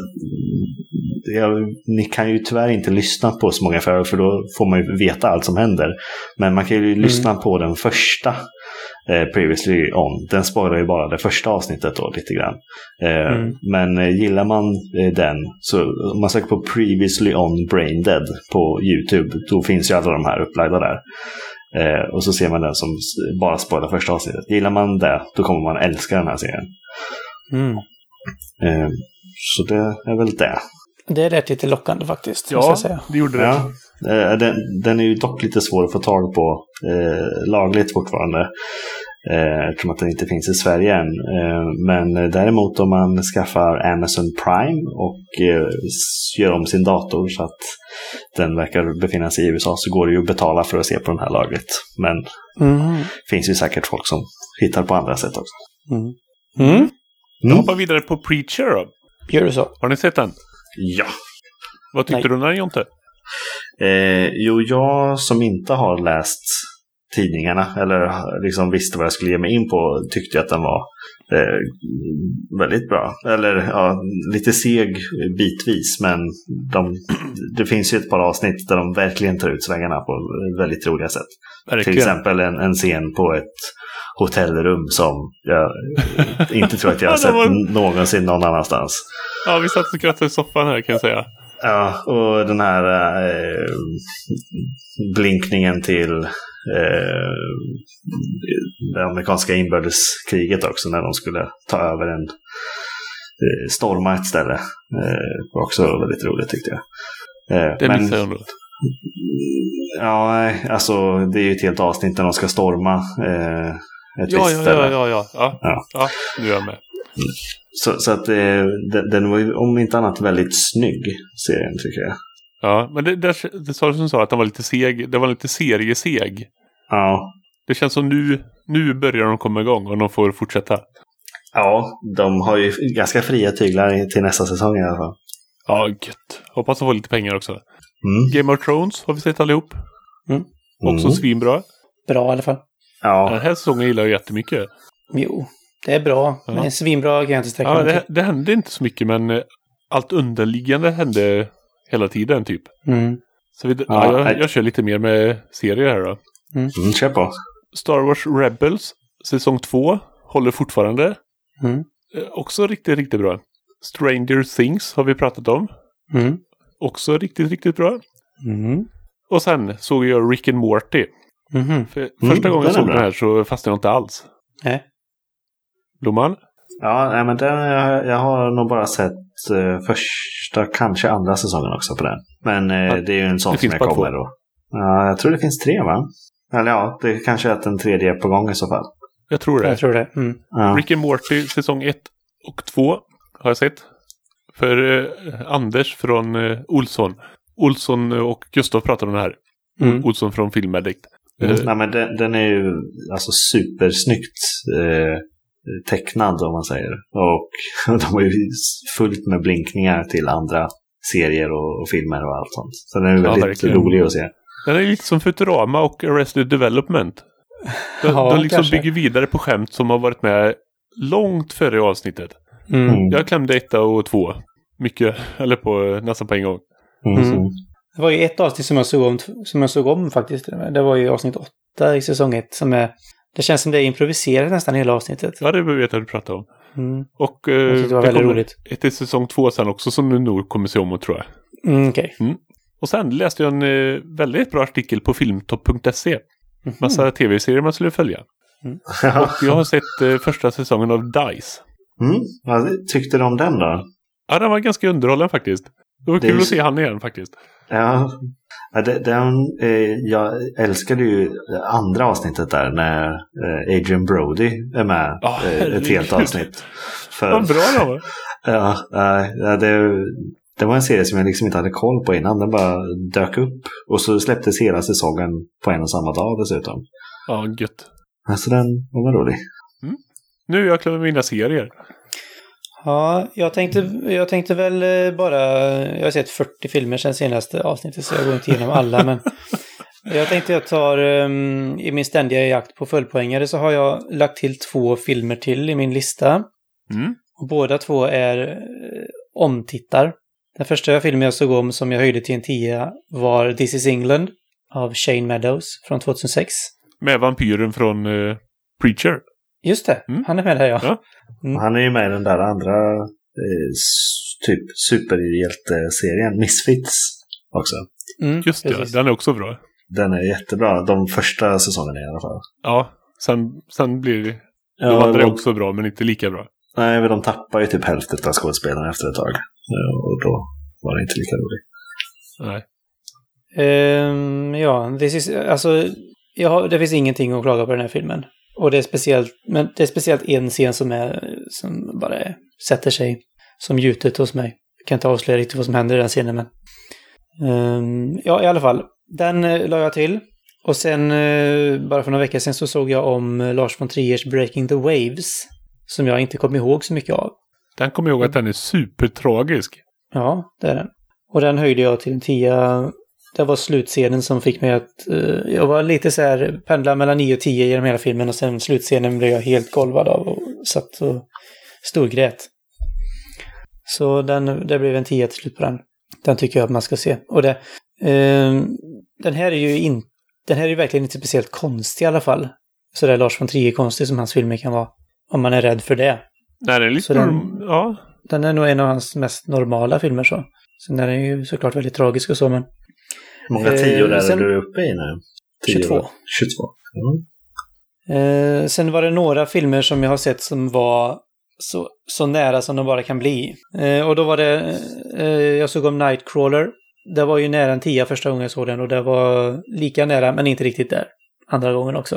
S4: ni kan ju tyvärr inte lyssna på så många för då får man ju veta allt som händer, men man kan ju lyssna på den första previously on. Den sparar ju bara det första avsnittet då lite grann. Men gillar man den, så om man söker på previously on Braindead på YouTube, då finns ju alla de här upplagda där. Och så ser man den som bara sparar första avsnittet. Gillar man det, då kommer man älska den här serien. Så det är väl det.
S3: Det lät lite lockande faktiskt.
S2: Ja, det gjorde det.
S4: Ja. Den är ju dock lite svår att få tag på lagligt fortfarande, eftersom att den inte finns i Sverige än. Men däremot om man skaffar Amazon Prime och gör om sin dator så att den verkar befinna sig i USA, så går det ju att betala för att se på den här lagligt. Men finns ju säkert folk som hittar på andra sätt också.
S2: Jag hoppar vidare på Preacher då.
S3: Gör du så?
S2: Har ni sett den?
S4: Ja.
S2: Vad tyckte du när den, Jonte?
S4: Jo, jag som inte har läst tidningarna eller liksom visste vad jag skulle ge mig in på, tyckte att den var väldigt bra. Eller lite seg bitvis, men det finns ju ett par avsnitt där de verkligen tar ut svängarna på väldigt roliga sätt. Verkligen. Till exempel en scen på ett hotellrum som jag inte tror att jag har sett någonsin någon annanstans.
S2: Ja, vi satt och skrattade i soffan här, kan jag säga.
S4: Ja, och den här blinkningen till det amerikanska inbördeskriget också, när de skulle ta över en storma ett ställe, var också väldigt roligt, tyckte jag.
S2: Det missar jag ändå.
S4: Ja, alltså det är ju ett helt avsnitt när de ska storma ett visst ställe.
S2: Ja, nu är jag med.
S4: Så att den var ju om inte annat väldigt snygg, serien, tycker jag.
S2: Ja, men det sa du som sa att den var lite seg. Det var lite serieseg.
S4: Ja.
S2: Det känns som nu börjar de komma igång och de får fortsätta.
S4: Ja, de har ju ganska fria tyglar till nästa säsong i alla fall.
S2: Ja, gött. Hoppas de får lite pengar också. Game of Thrones har vi sett allihop. Också svinbra.
S3: Bra i alla fall.
S4: Ja.
S2: Den här säsongen gillar jag jättemycket.
S3: Jo, det är bra. Ja. Men svinbra kan jag inte sträcka mig till.
S2: Det hände inte så mycket, men allt underliggande hände hela tiden typ. Så jag kör lite mer med serier här då.
S4: Kör på.
S2: Star Wars Rebels säsong 2 håller fortfarande. Också riktigt, riktigt bra. Stranger Things har vi pratat om. Också riktigt, riktigt bra. Och sen såg jag Rick and Morty. För första gången jag såg den här så fastnade jag inte alls. Loman?
S4: Ja, nej, men jag har nog bara sett första, kanske andra säsongen också på den. Men det är ju en sån som jag kommer då. Ja, jag tror det finns 3, va? Eller ja, det kanske är att den 3:e är på gång i så fall.
S2: Jag tror det.
S3: Mm.
S4: Ja.
S2: Rick and Morty säsong 1 och 2 har jag sett. För Anders från Olsson och Gustav pratade om det här. Olsson från Filmaddict.
S4: Nej, men den är ju alltså supersnyggt tecknad, om man säger. Och de har ju fullt med blinkningar till andra serier och filmer och allt sånt. Så den är väldigt rolig att se.
S2: Den är lite som Futurama och Arrested Development. De liksom bygger vidare på skämt som har varit med långt före avsnittet. Jag klämde 1 och 2. Mycket, eller på nästan på en gång.
S3: Det var ju ett avsnitt som jag såg om faktiskt. Det var ju avsnitt 8 i säsong 1 som är... Det känns som det är improviserat nästan hela avsnittet.
S2: Ja, det vet jag du pratar om. Och
S3: det var väldigt roligt.
S2: Ett i säsong 2 sen också som du nog kommer se om, tror jag.
S3: Okej.
S2: Och sen läste jag en väldigt bra artikel på filmtopp.se. Massa tv-serier man skulle följa. Och jag har sett första säsongen av DICE.
S4: Vad tyckte du om den då?
S2: Ja, den var ganska underhållen faktiskt. Det var kul att se han igen faktiskt.
S4: Ja, jag älskade ju andra avsnittet där när Adrian Brody är med. Ett helt avsnitt.
S2: Vad bra det var.
S4: Ja, det var en serie som jag liksom inte hade koll på innan. Den bara dök upp. Och så släpptes hela säsongen på en och samma dag dessutom.
S2: Ja, gött.
S4: Alltså den var rolig.
S2: Nu är jag klar med mina serier.
S3: Ja, jag tänkte väl bara... Jag har sett 40 filmer sedan senaste avsnittet, så jag går inte igenom alla, men... Jag tänkte jag tar... I min ständiga jakt på fullpoängare så har jag lagt till 2 filmer till i min lista. Och båda 2 är omtittar. Den första filmen jag såg om som jag höjde till en 10 var This is England av Shane Meadows från 2006.
S2: Med vampyren från Preacher.
S3: Just det, han är med där, ja.
S4: Han är ju med i den där andra typ superhjälteserien Misfits också.
S2: Just det, den är också bra.
S4: Den är jättebra, de första säsongerna i alla fall.
S2: Ja, sen blir det... De andra är också bra, men inte lika bra.
S4: Nej, men de tappar ju typ hälften av skådespelarna efter ett tag. Och då var det inte lika roligt.
S2: Nej.
S3: Ja, det finns ingenting att klaga på den här filmen. Och det är speciellt en scen som bara sätter sig som gjutet hos mig. Jag kan inte avslöja riktigt vad som händer i den scenen, men... ja, i alla fall. Den la jag till. Och sen, bara för några veckor sedan så såg jag om Lars von Triers Breaking the Waves. Som jag inte kom ihåg så mycket av.
S2: Den kommer ihåg att den är supertragisk.
S3: Ja, det är den. Och den höjde jag till en 10. Det var slutscenen som fick mig att... jag var lite så här pendla mellan 9 och 10 genom hela filmen. Och sen slutscenen blev jag helt golvad av och satt och storgrät. Så det blev en 10 till slut på den. Den tycker jag att man ska se. Och den här är ju verkligen inte speciellt konstig i alla fall. Så det är Lars von Trier konstig som hans filmer kan vara. Om man är rädd för det.
S2: Nej, det är lite... ja.
S3: Den är nog en av hans mest normala filmer så. Sen är den ju såklart väldigt tragisk och så, men...
S4: Många 10 där är du uppe i nu?
S3: 22.
S4: 22.
S3: Sen var det några filmer som jag har sett som var så nära som de bara kan bli. Och då var det... jag såg om Nightcrawler. Det var ju nära en 10 första gången jag såg den. Och det var lika nära, men inte riktigt där. Andra gången också.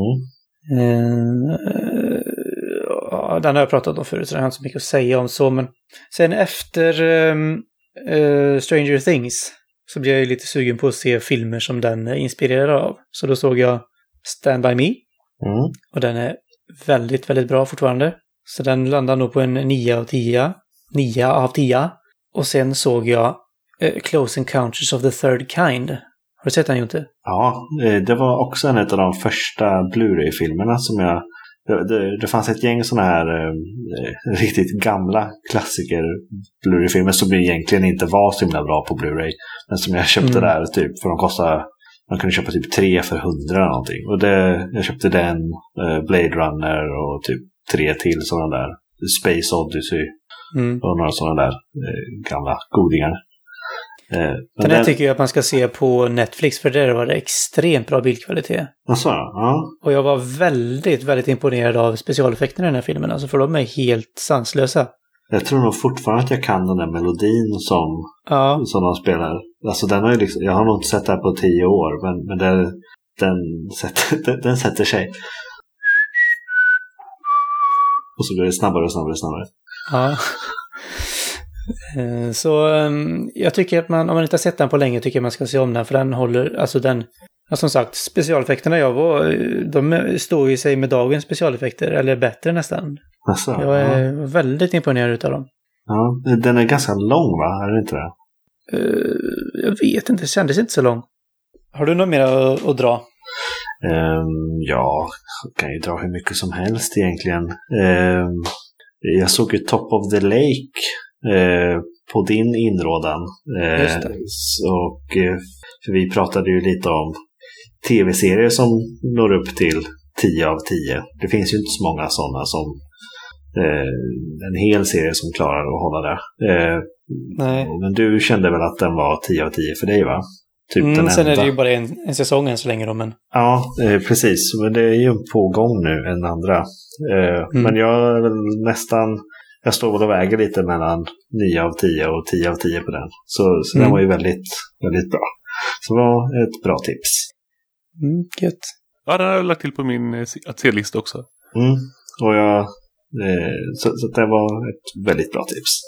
S3: Den har jag pratat om förut, så jag har inte så mycket att säga om så. Men sen efter Stranger Things så blev jag lite sugen på att se filmer som den är inspirerad av. Så då såg jag Stand By Me. Och den är väldigt, väldigt bra fortfarande. Så den landar nog på en 9 av 10. 9 av 10. Och sen såg jag Close Encounters of the Third Kind. Har du sett den, Jonte?
S4: Ja, det var också en av de första Blu-ray-filmerna som jag... Det fanns ett gäng sådana här riktigt gamla klassiker Blu-ray-filmer som egentligen inte var så himla bra på Blu-ray. Men som jag köpte där typ, för de kostade... Man kunde köpa typ 3 för 100 eller någonting. Och jag köpte den, Blade Runner och typ 3 till sådana där. Space Odyssey och några sådana där gamla godingar.
S3: Den här tycker jag att man ska se på Netflix, för där var det extremt bra bildkvalitet.
S4: Alltså, ja.
S3: Och jag var väldigt, väldigt imponerad av specialeffekterna i den här filmen. Alltså, för de är helt sanslösa.
S4: Jag tror nog fortfarande att jag kan den där melodin som de spelar. Alltså den har ju liksom, jag har nog inte sett det här på 10 år, men den sätter sig. Och så går det snabbare och snabbare och snabbare.
S3: Ja. Så jag tycker att om man inte har sett den på länge, tycker jag man ska se om den. För den håller, alltså som sagt, specialeffekterna de står ju sig med dagens specialeffekter, eller bättre nästan.
S4: Alltså,
S3: jag är väldigt imponerad utav dem.
S4: Ja, den är ganska lång, va? Är det inte det?
S3: Jag vet inte, det kändes inte så lång. Har du något mer att dra?
S4: Ja, jag kan ju dra hur mycket som helst egentligen. Jag såg ju Top of the Lake på din inrådan.
S3: Just det.
S4: För vi pratade ju lite om tv-serier som når upp till 10 av 10. Det finns ju inte så många sådana som en hel serie som klarar att hålla det.
S3: Nej.
S4: Men du kände väl att den var 10 av 10 för dig, va? Typ den
S3: sen
S4: enda.
S3: är det ju bara en säsong än så länge då, men...
S4: Ja, precis. Men det är ju på gång nu, en andra. Men jag är väl nästan... Jag står väl och väger lite mellan 9 av 10 och 10 av 10 på den. Så den var ju väldigt, väldigt bra. Så det var ett bra tips.
S3: Gött.
S2: Ja, den har jag lagt till på min att se-lista också.
S4: Och så det var ett väldigt bra tips.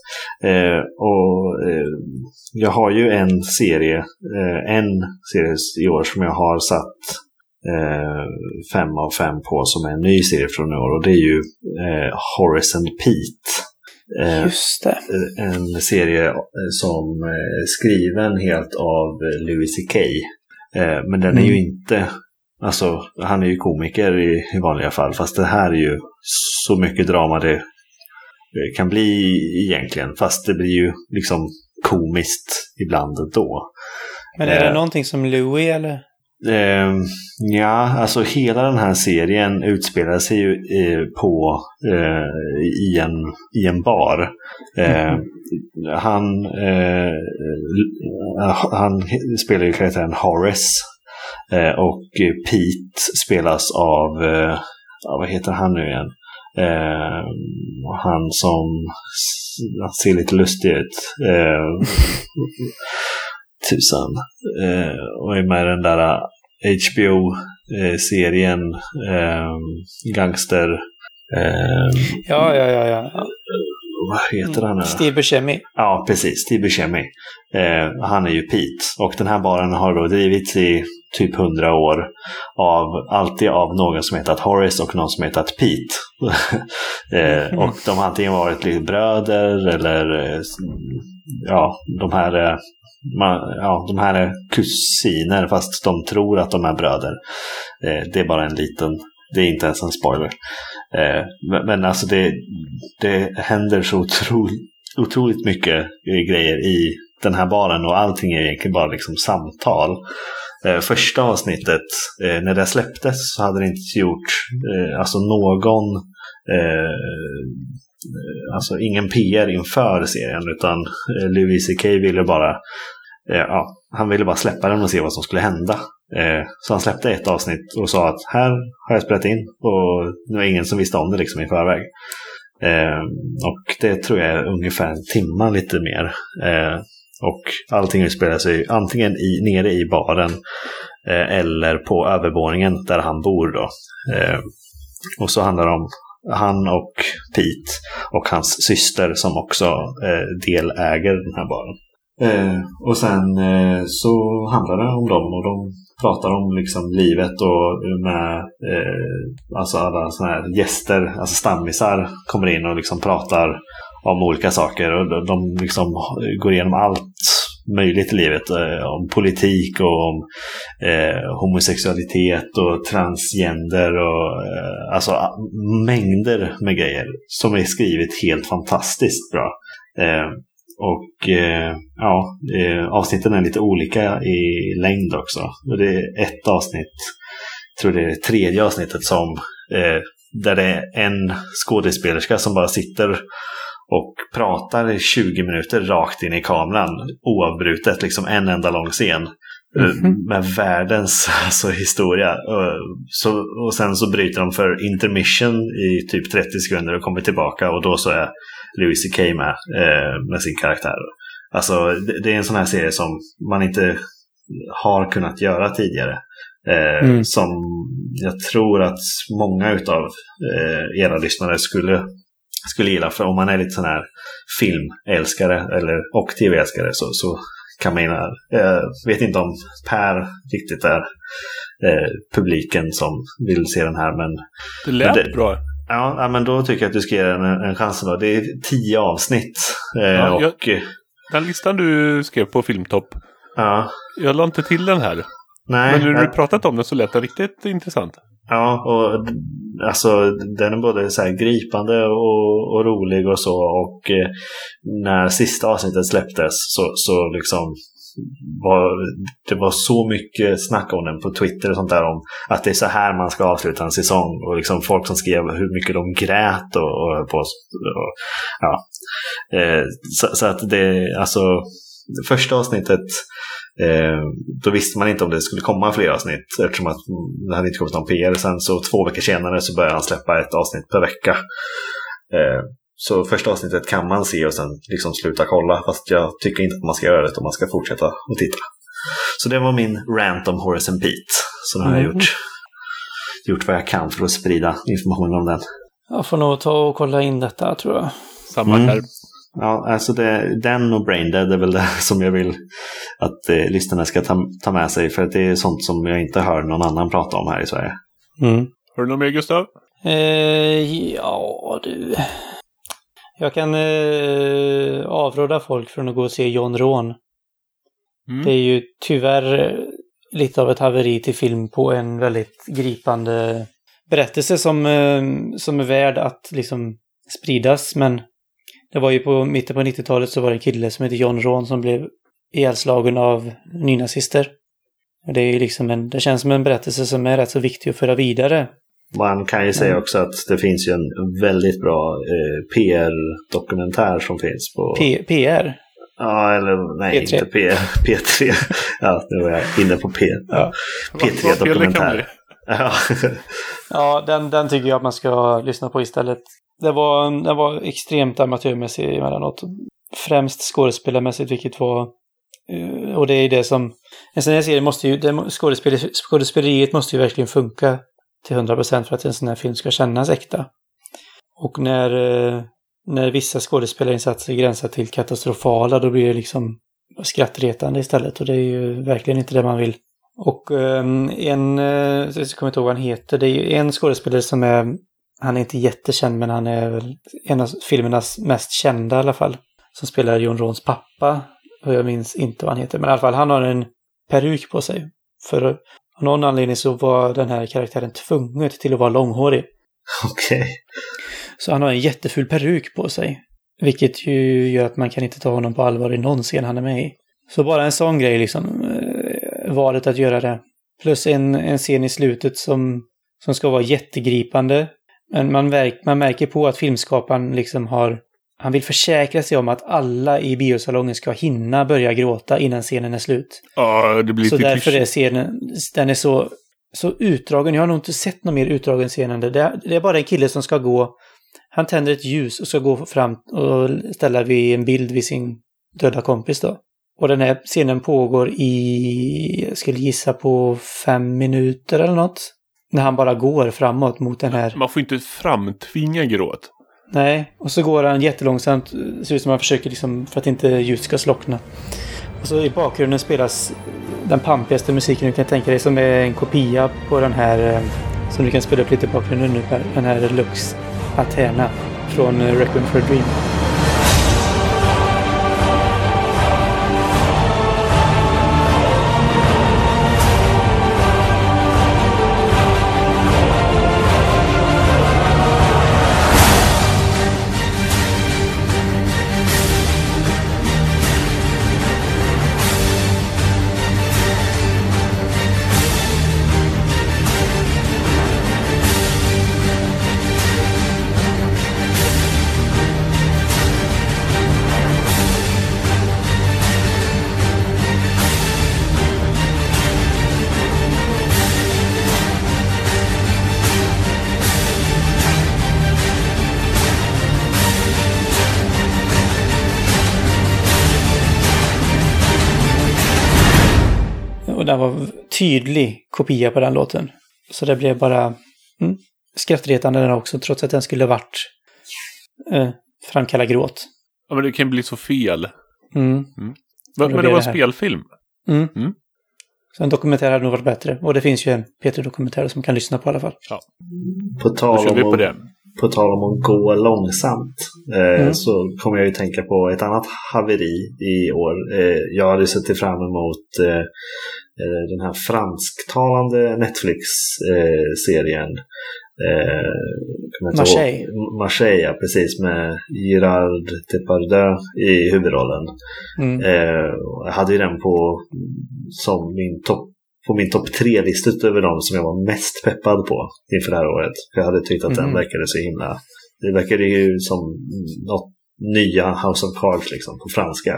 S4: Jag har ju en serie i år som jag har satt 5 av 5 på, som är en ny serie från i år, och det är ju Horace and Pete.
S3: Just det.
S4: En serie som är skriven helt av Louis C.K. Men den är ju inte, alltså han är ju komiker i vanliga fall, fast det här är ju så mycket drama det kan bli egentligen, fast det blir ju liksom komiskt ibland då.
S3: Men är det någonting som Louis eller?
S4: Ja, alltså hela den här serien utspelar sig ju i en bar. Han spelar ju karaktären Horace, och Pete spelas av vad heter han nu igen? Han som ser lite lustig ut. Tusan. Och är med den där HBO-serien Gangster.
S3: Ja.
S4: Vad heter han nu?
S3: Steve Buscemi.
S4: Ja, precis. Steve Buscemi. Han är ju Pete. Och den här baren har då drivits i typ 100 år alltid av någon som hetat Horace och någon som hetat Pete. Och de har antingen varit lite bröder eller de här är kusiner, fast de tror att de är bröder. Det är bara det är inte ens en spoiler. Men alltså det händer så otroligt mycket grejer i den här baren, och allting är egentligen bara liksom samtal. Första avsnittet, när det släpptes, så hade det inte gjort ingen PR inför serien, utan Louis C.K. ville bara han ville bara släppa den och se vad som skulle hända. Så han släppte ett avsnitt och sa att här har jag spelat in, och det var ingen som visste om det liksom i förväg. Och det tror jag är ungefär en timme, lite mer. Och allting utspelar sig antingen nere i baren eller på övervåningen där han bor då. Och så handlar det om han och Pete och hans syster som också deläger den här baren. Och sen så handlar det om dem, och de pratar om liksom livet, och med alltså alla såna här gäster, alltså stammisar, kommer in och liksom pratar om olika saker, och de liksom går igenom allt möjligt i livet, om politik och om homosexualitet och transgender och alltså mängder med grejer som är skrivet helt fantastiskt bra. Avsnitten är lite olika i längd också. Och det är ett avsnitt, tror det är det 3:e avsnittet, som där det är en skådespelerska som bara sitter och pratar i 20 minuter rakt in i kameran oavbrutet, liksom en enda lång scen med världens historia. Och sen så bryter de för intermission i typ 30 sekunder och kommer tillbaka, och då så är Louis CK med sin karaktär. Alltså det är en sån här serie som man inte har kunnat göra tidigare. Som jag tror att många utav era lyssnare skulle gilla, för om man är lite sån här filmälskare och tv-älskare så kan man gilla. Vet inte om Per riktigt är publiken som vill se den här, men
S2: det lät bra.
S4: Ja, men då tycker jag att du ska ge den en chans då. Det är 10 avsnitt.
S2: Den listan du skrev på Filmtopp, jag la inte till den här.
S4: Nej,
S2: men när du pratat om den så lät det riktigt intressant.
S4: Ja, och alltså den är både så här gripande och rolig och så. Och när sista avsnittet släpptes så liksom det var så mycket snack om den på Twitter och sånt där, om att det är så här man ska avsluta en säsong, och liksom folk som skrev hur mycket de grät så att det, alltså första avsnittet, då visste man inte om det skulle komma fler avsnitt, eftersom att det hade inte kommit någon PR. Sen så 2 veckor senare så började han släppa ett avsnitt per vecka. Så första avsnittet kan man se och sen liksom sluta kolla, fast jag tycker inte att man ska göra det, och man ska fortsätta att titta. Så det var min rant om Horace and Pete. Så nu har jag gjort vad jag kan för att sprida information om den. Jag
S3: får nog ta och kolla in detta, tror jag.
S2: Samma här.
S4: Ja, alltså den och Braindead är väl det som jag vill att lyssnarna ska ta med sig, för att det är sånt som jag inte hör någon annan prata om här i Sverige.
S2: Har du något mer, Gustav?
S3: Ja, du... Jag kan avråda folk från att gå och se John Rån. Det är ju tyvärr lite av ett haveri till film på en väldigt gripande berättelse som är värd att liksom spridas. Men det var ju på mitten på 90-talet, så var det en kille som heter John Rån som blev ihjälslagen av nynazister. Och det är ju liksom det känns som en berättelse som är rätt så viktig att föra vidare.
S4: Man kan ju säga också att det finns ju en väldigt bra PR-dokumentär som finns på...
S3: PR?
S4: Ja, eller nej, P3. Inte P3. Ja, nu var jag inne på P. Ja. P3-dokumentär.
S3: Ja, den tycker jag att man ska lyssna på istället. Det var extremt amatörmässigt emellanåt. Främst skådespelarmässigt, vilket var... Och det är det som... En sån här serie måste ju... Skådespeleriet måste ju verkligen funka till 100% för att en sån här film ska kännas äkta. Och när vissa skådespelarinsatser gränsar till katastrofala, då blir det liksom skrattretande istället. Och det är ju verkligen inte det man vill. Och jag kommer inte ihåg vad han heter. Det är ju en skådespelare som han är inte jättekänd, men han är väl en av filmernas mest kända i alla fall. Som spelar John Råns pappa. Och jag minns inte vad han heter. Men i alla fall, han har en peruk på sig. För av någon anledning så var den här karaktären tvungen till att vara långhårig.
S4: Okej.
S3: Så han har en jätteful peruk på sig. Vilket ju gör att man kan inte ta honom på allvar i någon scen han är med i. Så bara en sån grej liksom. Valet att göra det. Plus en scen i slutet som ska vara jättegripande. Men man märker på att filmskaparen liksom han vill försäkra sig om att alla i biosalongen ska hinna börja gråta innan scenen är slut.
S2: Ja, det blir
S3: så därför är scenen, den är så utdragen. Jag har nog inte sett någon mer utdragen scen än det. Det är bara en kille som ska gå. Han tänder ett ljus och ska gå fram och ställa vid en bild vid sin döda kompis då. Och den här scenen pågår jag skulle gissa på 5 minuter eller något. När han bara går framåt mot den här.
S2: Man får inte framtvinga gråt.
S3: Nej, och så går han jättelångsamt. Ser ut som han försöker liksom, för att inte ljus ska slockna. Och så i bakgrunden spelas den pampigaste musiken du kan tänka dig, som är en kopia på den här som du kan spela upp lite i bakgrunden nu, den här Lux Athena från Requiem for a Dream. Och den var tydlig kopia på den låten. Så det blev bara skrattretande den också, trots att den skulle varit framkalla gråt.
S2: Ja, men det kan bli så fel.
S3: Mm.
S2: Men det var en spelfilm.
S3: Så en dokumentär hade nog varit bättre. Och det finns ju en P3-dokumentär som kan lyssna på i alla fall.
S2: Ja.
S4: På tal om att gå långsamt så kommer jag ju tänka på ett annat haveri i år. Jag hade sett fram emot den här fransktalande Netflix-serien Marseille, ja, precis, med Gerard Depardieu i huvudrollen. Jag hade ju den på min topp 3-lista över dem som jag var mest peppad på inför det här året. Jag hade tyckt att den verkade så himla... Det verkade ju som något nya House of Cards liksom, på franska.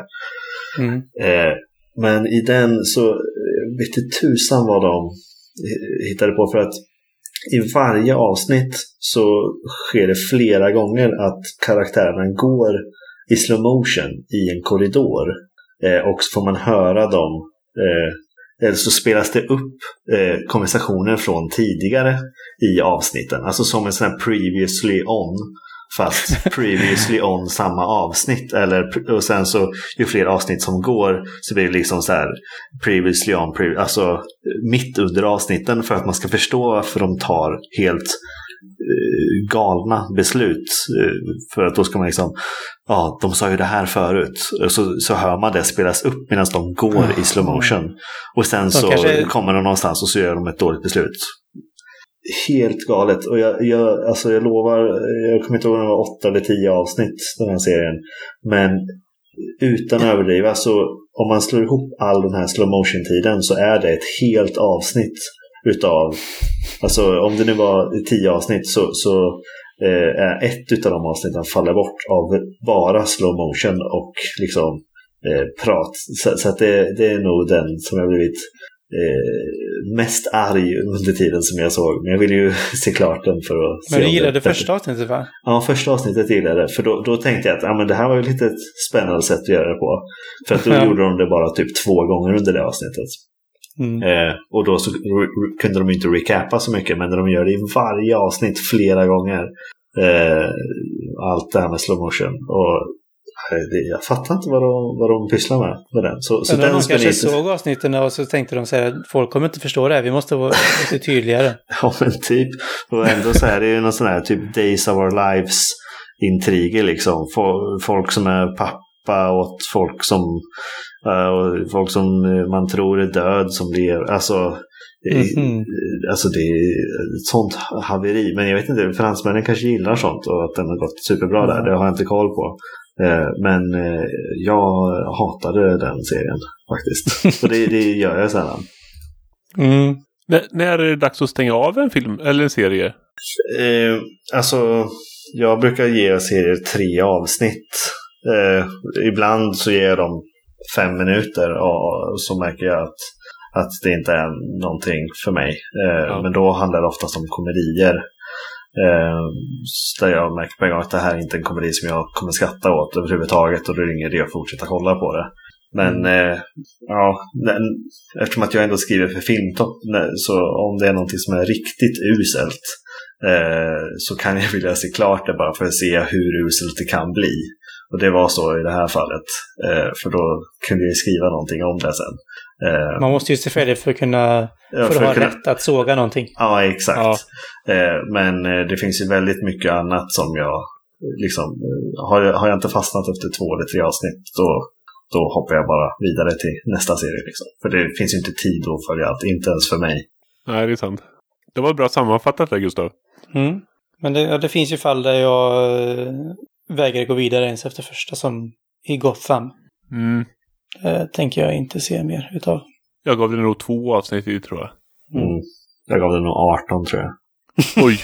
S4: Men i den så vet du tusan vad de hittade på, för att i varje avsnitt så sker det flera gånger att karaktärerna går i slow motion i en korridor, och så får man höra dem, eller så spelas det upp konversationer från tidigare i avsnitten, alltså som en sån här previously on, fast previously on samma avsnitt, och sen så ju fler avsnitt som går så blir det liksom så här previously on, alltså mitt under avsnitten, för att man ska förstå varför de tar helt galna beslut, för att då ska man liksom, ja, de sa ju det här förut, så hör man det spelas upp medan de går i slow motion, och sen så kommer de någonstans och så gör de ett dåligt beslut. Helt galet. Och jag lovar, jag kommer inte ihåg om det var 8 eller 10 avsnitt den här serien, men utan överdriva, så om man slår ihop all den här slow motion tiden så är det ett helt avsnitt utav, alltså om det nu var 10 avsnitt så är ett utav de avsnitten faller bort av bara slow motion och liksom prat, så att det är nog den som jag blivit mest arg under tiden som jag såg. Men jag ville ju se klart den för att se. Men du gillade första avsnittet, va? Ja, första avsnittet gillade jag. För då tänkte jag att men det här var ju lite ett spännande sätt att göra det på. För att då gjorde de det bara typ 2 gånger under det avsnittet. Och då så kunde de inte recapa så mycket, men när de gör det i varje avsnitt flera gånger, allt det här med slow motion, och jag fattar inte vad de pysslar med den. Så den
S3: de kanske såg avsnitten och så tänkte de säga att folk kommer inte förstå det här, vi måste vara lite tydligare.
S4: Ja, men typ. Och ändå så är det ju någon sån här typ Days of Our Lives intriger liksom. Folk som är pappa åt folk som man tror är död som lever. Alltså det är ett sånt haveri. Men jag vet inte, fransmännen kanske gillar sånt och att den har gått superbra där. Det har jag inte koll på. Men jag hatade den serien faktiskt. Och det gör jag sällan.
S2: När är det dags att stänga av en film eller en serie?
S4: Alltså, jag brukar ge serier 3 avsnitt. Ibland så ger jag dem 5 minuter och så märker jag att det inte är någonting för mig. Men då handlar det oftast om komedier. Där jag märker på en gång att det här är inte en komedi som jag kommer skratta åt överhuvudtaget, och då är det ingen idé att fortsätta kolla på det. Men eftersom att jag ändå skriver för Filmtopp, så om det är någonting som är riktigt uselt, så kan jag vilja se klart det bara för att se hur uselt det kan bli. Och det var så i det här fallet, för då kunde jag skriva någonting om det sen.
S3: Man måste ju se färdigt för att kunna ha rätt att såga någonting.
S4: Ja, exakt. Ja. Men det finns ju väldigt mycket annat som jag liksom, har jag inte fastnat efter 2 eller 3 avsnitt, då hoppar jag bara vidare till nästa serie liksom. För det finns ju inte tid att följa allt, inte ens för mig.
S2: Nej, det är sant. Det var bra sammanfattat där, Gustav.
S3: Men det finns ju fall där jag vägrar gå vidare ens efter första, som i Gotham. Tänker jag inte se mer utav.
S2: Jag gav det nog 2 avsnitt i, tror jag.
S4: Jag gav det nog 18, tror jag.
S2: Oj.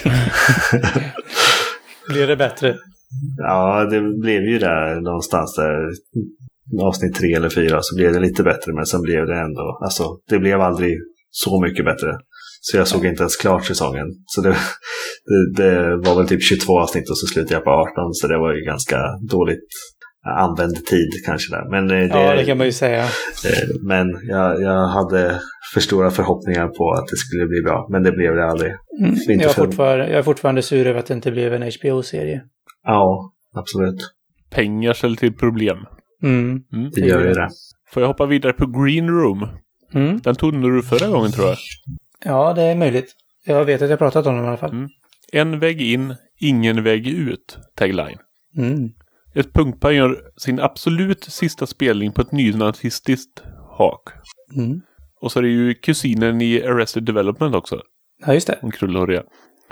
S3: Blev det bättre?
S4: Ja, det blev ju där någonstans där. Avsnitt 3 eller 4 så blev det lite bättre, men sen blev det ändå, alltså det blev aldrig så mycket bättre. Så jag såg inte ens klart säsongen. Så det var väl typ 22 avsnitt och så slutade jag på 18, så det var ju ganska använd tid kanske där. Men
S3: det kan man ju säga.
S4: Men jag hade för stora förhoppningar på att det skulle bli bra. Men det blev det aldrig.
S3: Jag är fortfarande sur över att det inte blev en HBO-serie.
S4: Ja, absolut.
S2: Pengar ställer till problem.
S4: Det gör ju det.
S2: Får jag hoppa vidare på Green Room? Den tog du förra gången, tror jag.
S3: Ja, det är möjligt. Jag vet att jag pratat om den i alla fall.
S2: En väg in, ingen väg ut, tagline. Ett punkband gör sin absolut sista spelning på ett nynazistiskt hak. Och så är det ju kusinen i Arrested Development också.
S3: Ja, just det.
S2: En krullhåriga.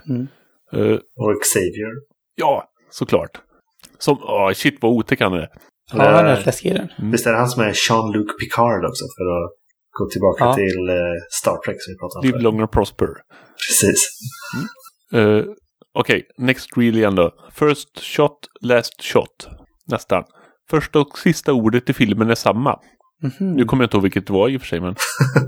S4: Och Xavier.
S2: Ja, såklart. Som, shit vad otäck han är.
S3: Ja, han är fläskig i den.
S4: Visst är det han som är Jean-Luc Picard också, för att gå tillbaka till Star Trek som vi pratade om.
S2: Live long and prosper.
S4: Precis.
S2: Okej, next reel igen då. First shot, last shot. Nästan. Första och sista ordet i filmen är samma. Nu kommer jag inte ihåg vilket det var i och för sig, men...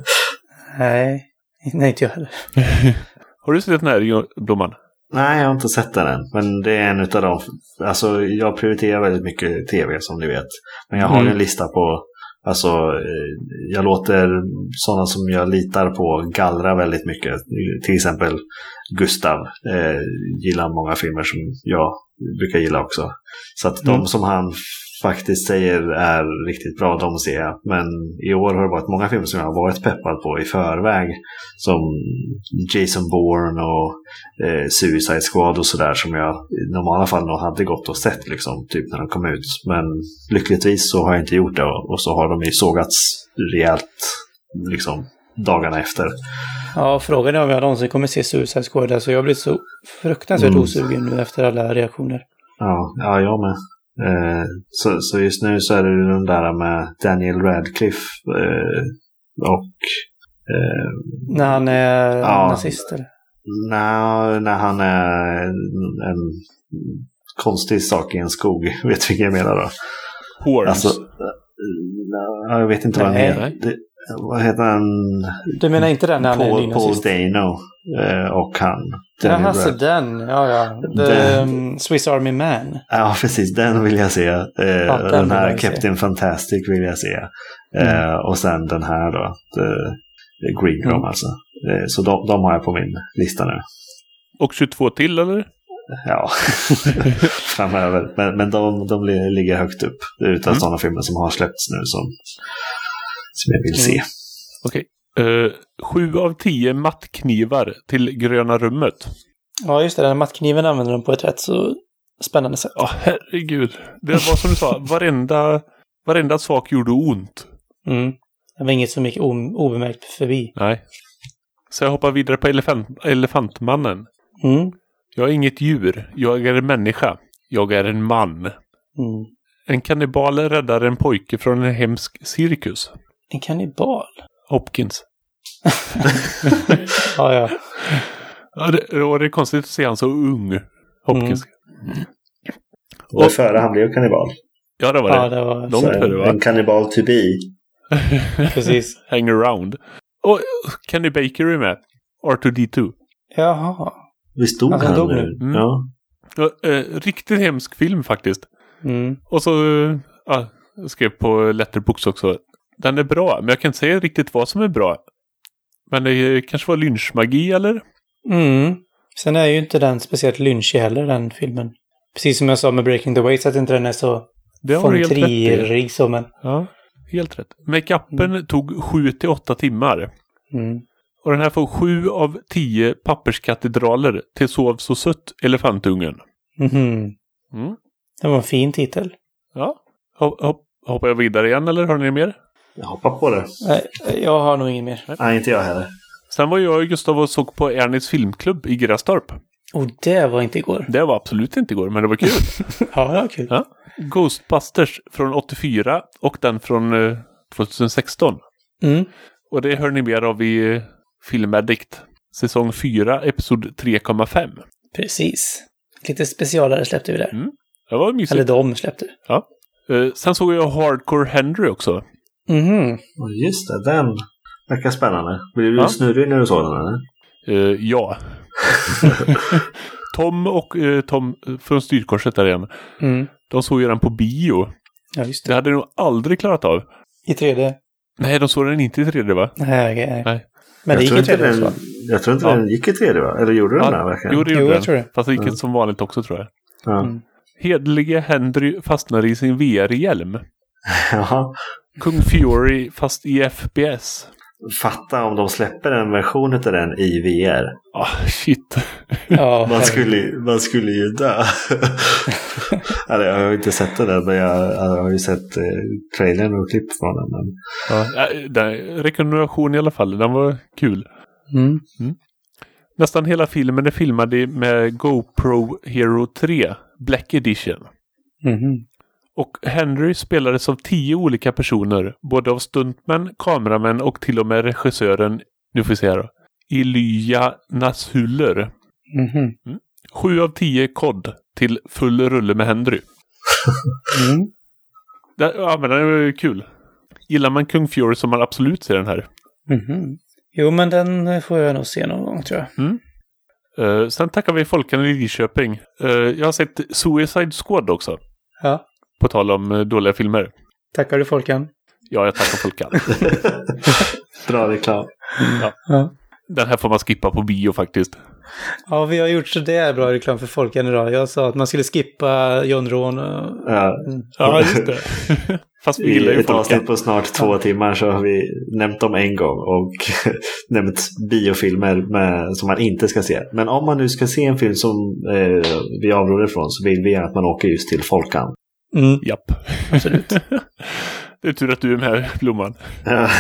S3: Nej, inte jag heller.
S2: Har du sett den här, Blomman?
S4: Nej, jag har inte sett den än. Men det är en utav dem. Alltså, jag prioriterar väldigt mycket tv, som ni vet. Men jag har ju en lista på... Alltså, jag låter sådana som jag litar på gallra väldigt mycket. Till exempel Gustav gillar många filmer som jag brukar gilla också. Så att de som han faktiskt säger är riktigt bra, de ser jag. Men i år har det varit många filmer som jag har varit peppad på i förväg. Som Jason Bourne och Suicide Squad och sådär, som jag i normala fall nog hade gått och sett liksom, typ när de kom ut. Men lyckligtvis så har jag inte gjort det, och så har de ju sågats rejält liksom dagarna efter.
S3: Ja, frågan är om jag någonsin kommer se Suicide Squad. Alltså jag blir så fruktansvärt osugen nu efter alla reaktioner.
S4: Ja, jag med. Så just nu så är det den där med Daniel Radcliffe och
S3: när han är nazist eller?
S4: När han är en konstig sak i en skog. Vet du vilken jag menar då?
S2: Horns.
S4: Alltså, jag vet inte vad han heter. Vad heter han?
S3: Du menar inte den när han är
S4: Paul Dano och han.
S3: Ja, så den. Ja. The Swiss Army Man.
S4: Ja, precis. Den vill jag se. Den här Captain Fantastic vill jag se. Och sen den här då. The Green Room alltså. Så de har jag på min lista nu.
S2: Och 22 till, eller?
S4: Ja, framöver. Men de ligger högt upp. Utav sådana filmer som har släppts nu som jag vill se.
S2: Okej. 7 av 10 mattknivar till gröna rummet.
S3: Ja, just det. Den mattkniven använder de på ett rätt så spännande sätt.
S2: Ja, herregud. Det var som du sa. Varenda sak gjorde ont.
S3: Det var inget som gick obemärkt förbi.
S2: Nej. Så jag hoppar vidare på elefantmannen. Jag är inget djur. Jag är en människa. Jag är en man. En kannibal räddar en pojke från en hemsk cirkus.
S3: En kannibal?
S2: Hopkins.
S3: Ja.
S2: Ja, det är konstigt att se han så ung. Hopkins.
S4: Och före han blev kannibal.
S2: Ja, det var det. Ja, det var långt före, va?
S4: En kannibal to be.
S3: Precis.
S2: Hang around. Och Kenny Baker är med. R2D2.
S3: Jaha.
S4: Visst dog han nu? Ja.
S2: Riktigt hemsk film faktiskt. Och så jag skrev på Letterboxd också. Den är bra, men jag kan inte säga riktigt vad som är bra. Men det kanske var lynchmagi, eller?
S3: Sen är ju inte den speciellt lynchig heller, den filmen. Precis som jag sa med Breaking the Waves, att inte den är så fontririg som en...
S2: Ja, helt rätt. Make-upen tog 7-8 timmar. Och den här får 7 av 10 papperskatedraler till Sov så sött, elefantungen.
S3: Det var en fin titel.
S2: Ja. Hoppar jag vidare igen, eller har ni mer?
S4: Jag hoppar på det.
S3: Nej, jag har nog inget mer.
S4: Nej, inte jag heller.
S2: Sen var jag och Gustav och såg på Ernis filmklubb i Grastorp.
S3: Det var inte igår.
S2: Det var absolut inte igår, men det var kul.
S3: Ja, det var kul.
S2: Ja. Ghostbusters från 84 och den från 2016. Och det hör ni mer av i Filmaddict. Säsong 4, episod 3,5.
S3: Precis. Lite specialare släppte vi där.
S2: Det var mysigt.
S3: Eller de släppte.
S2: Ja. Sen såg jag Hardcore Henry också.
S4: Just det, den verkar spännande. Blev du snurrig när du såg den, eller?
S2: Ja. Tom och Tom från Styrkorset där igen. De såg ju den på bio.
S3: Ja, just
S2: Det
S3: det.
S2: hade jag nog aldrig klarat av.
S3: I 3D?
S2: Nej, de såg den inte i 3D, va?
S3: Nej, okej.
S2: Nej.
S3: Men det gick i 3D också, va?
S4: Jag tror inte
S2: Ja.
S4: den gick i 3D, va? Eller gjorde den där verkligen?
S2: Jo, det
S3: Jo,
S2: gjorde
S3: jag
S2: den.
S3: tror det.
S2: Fast det gick som vanligt också, tror jag.
S4: Ja.
S3: Mm.
S2: Hederliga Henry fastnar i sin VR-hjälm.
S4: Jaha.
S2: Kung Fury fast i FPS.
S4: Fatta om de släpper en version av den i VR.
S2: Shit.
S3: Ja,
S4: Man skulle ju dö. Eller, jag har inte sett den, men jag har ju sett trailern och klipp från den. Men...
S2: Rekommendation i alla fall. Den var kul.
S3: Mm.
S2: Nästan hela filmen är filmad med GoPro Hero 3 Black Edition.
S3: Mhm.
S2: Och Henry spelades av 10 olika personer. Både av stuntmän, kameramän och till och med regissören, nu får vi se här då, Elijah Nashuller.
S3: Mhm.
S2: 7 av 10 kod till full rulle med Henry.
S3: Mm.
S2: Ja, men det är ju kul. Gillar man Kung Fury så man absolut ser den här.
S3: Mhm. Jo, men den får jag nog se någon gång, tror jag.
S2: Sen tackar vi Folkan i Lidköping. Jag har sett Suicide Squad också.
S3: Ja.
S2: På tal om dåliga filmer.
S3: Tackar du, Folkan?
S2: Ja, jag tackar Folkan.
S4: Bra reklam.
S3: Ja.
S2: Den här får man skippa på bio faktiskt.
S3: Ja, vi har gjort så det är bra reklam för Folkan idag. Jag sa att man skulle skippa John Ron och...
S4: Ja.
S2: Ja, just det. Fast vi gillar
S4: I
S2: ju
S4: ett
S2: Folkan.
S4: avsnitt på snart 2 timmar så har vi nämnt dem en gång och nämnt biofilmer som man inte ska se. Men om man nu ska se en film som vi avråder ifrån så vill vi gärna att man åker just till Folkan.
S3: Mm.
S2: Japp. Absolut. Det är tur att du är med, Blomman.
S4: Ja.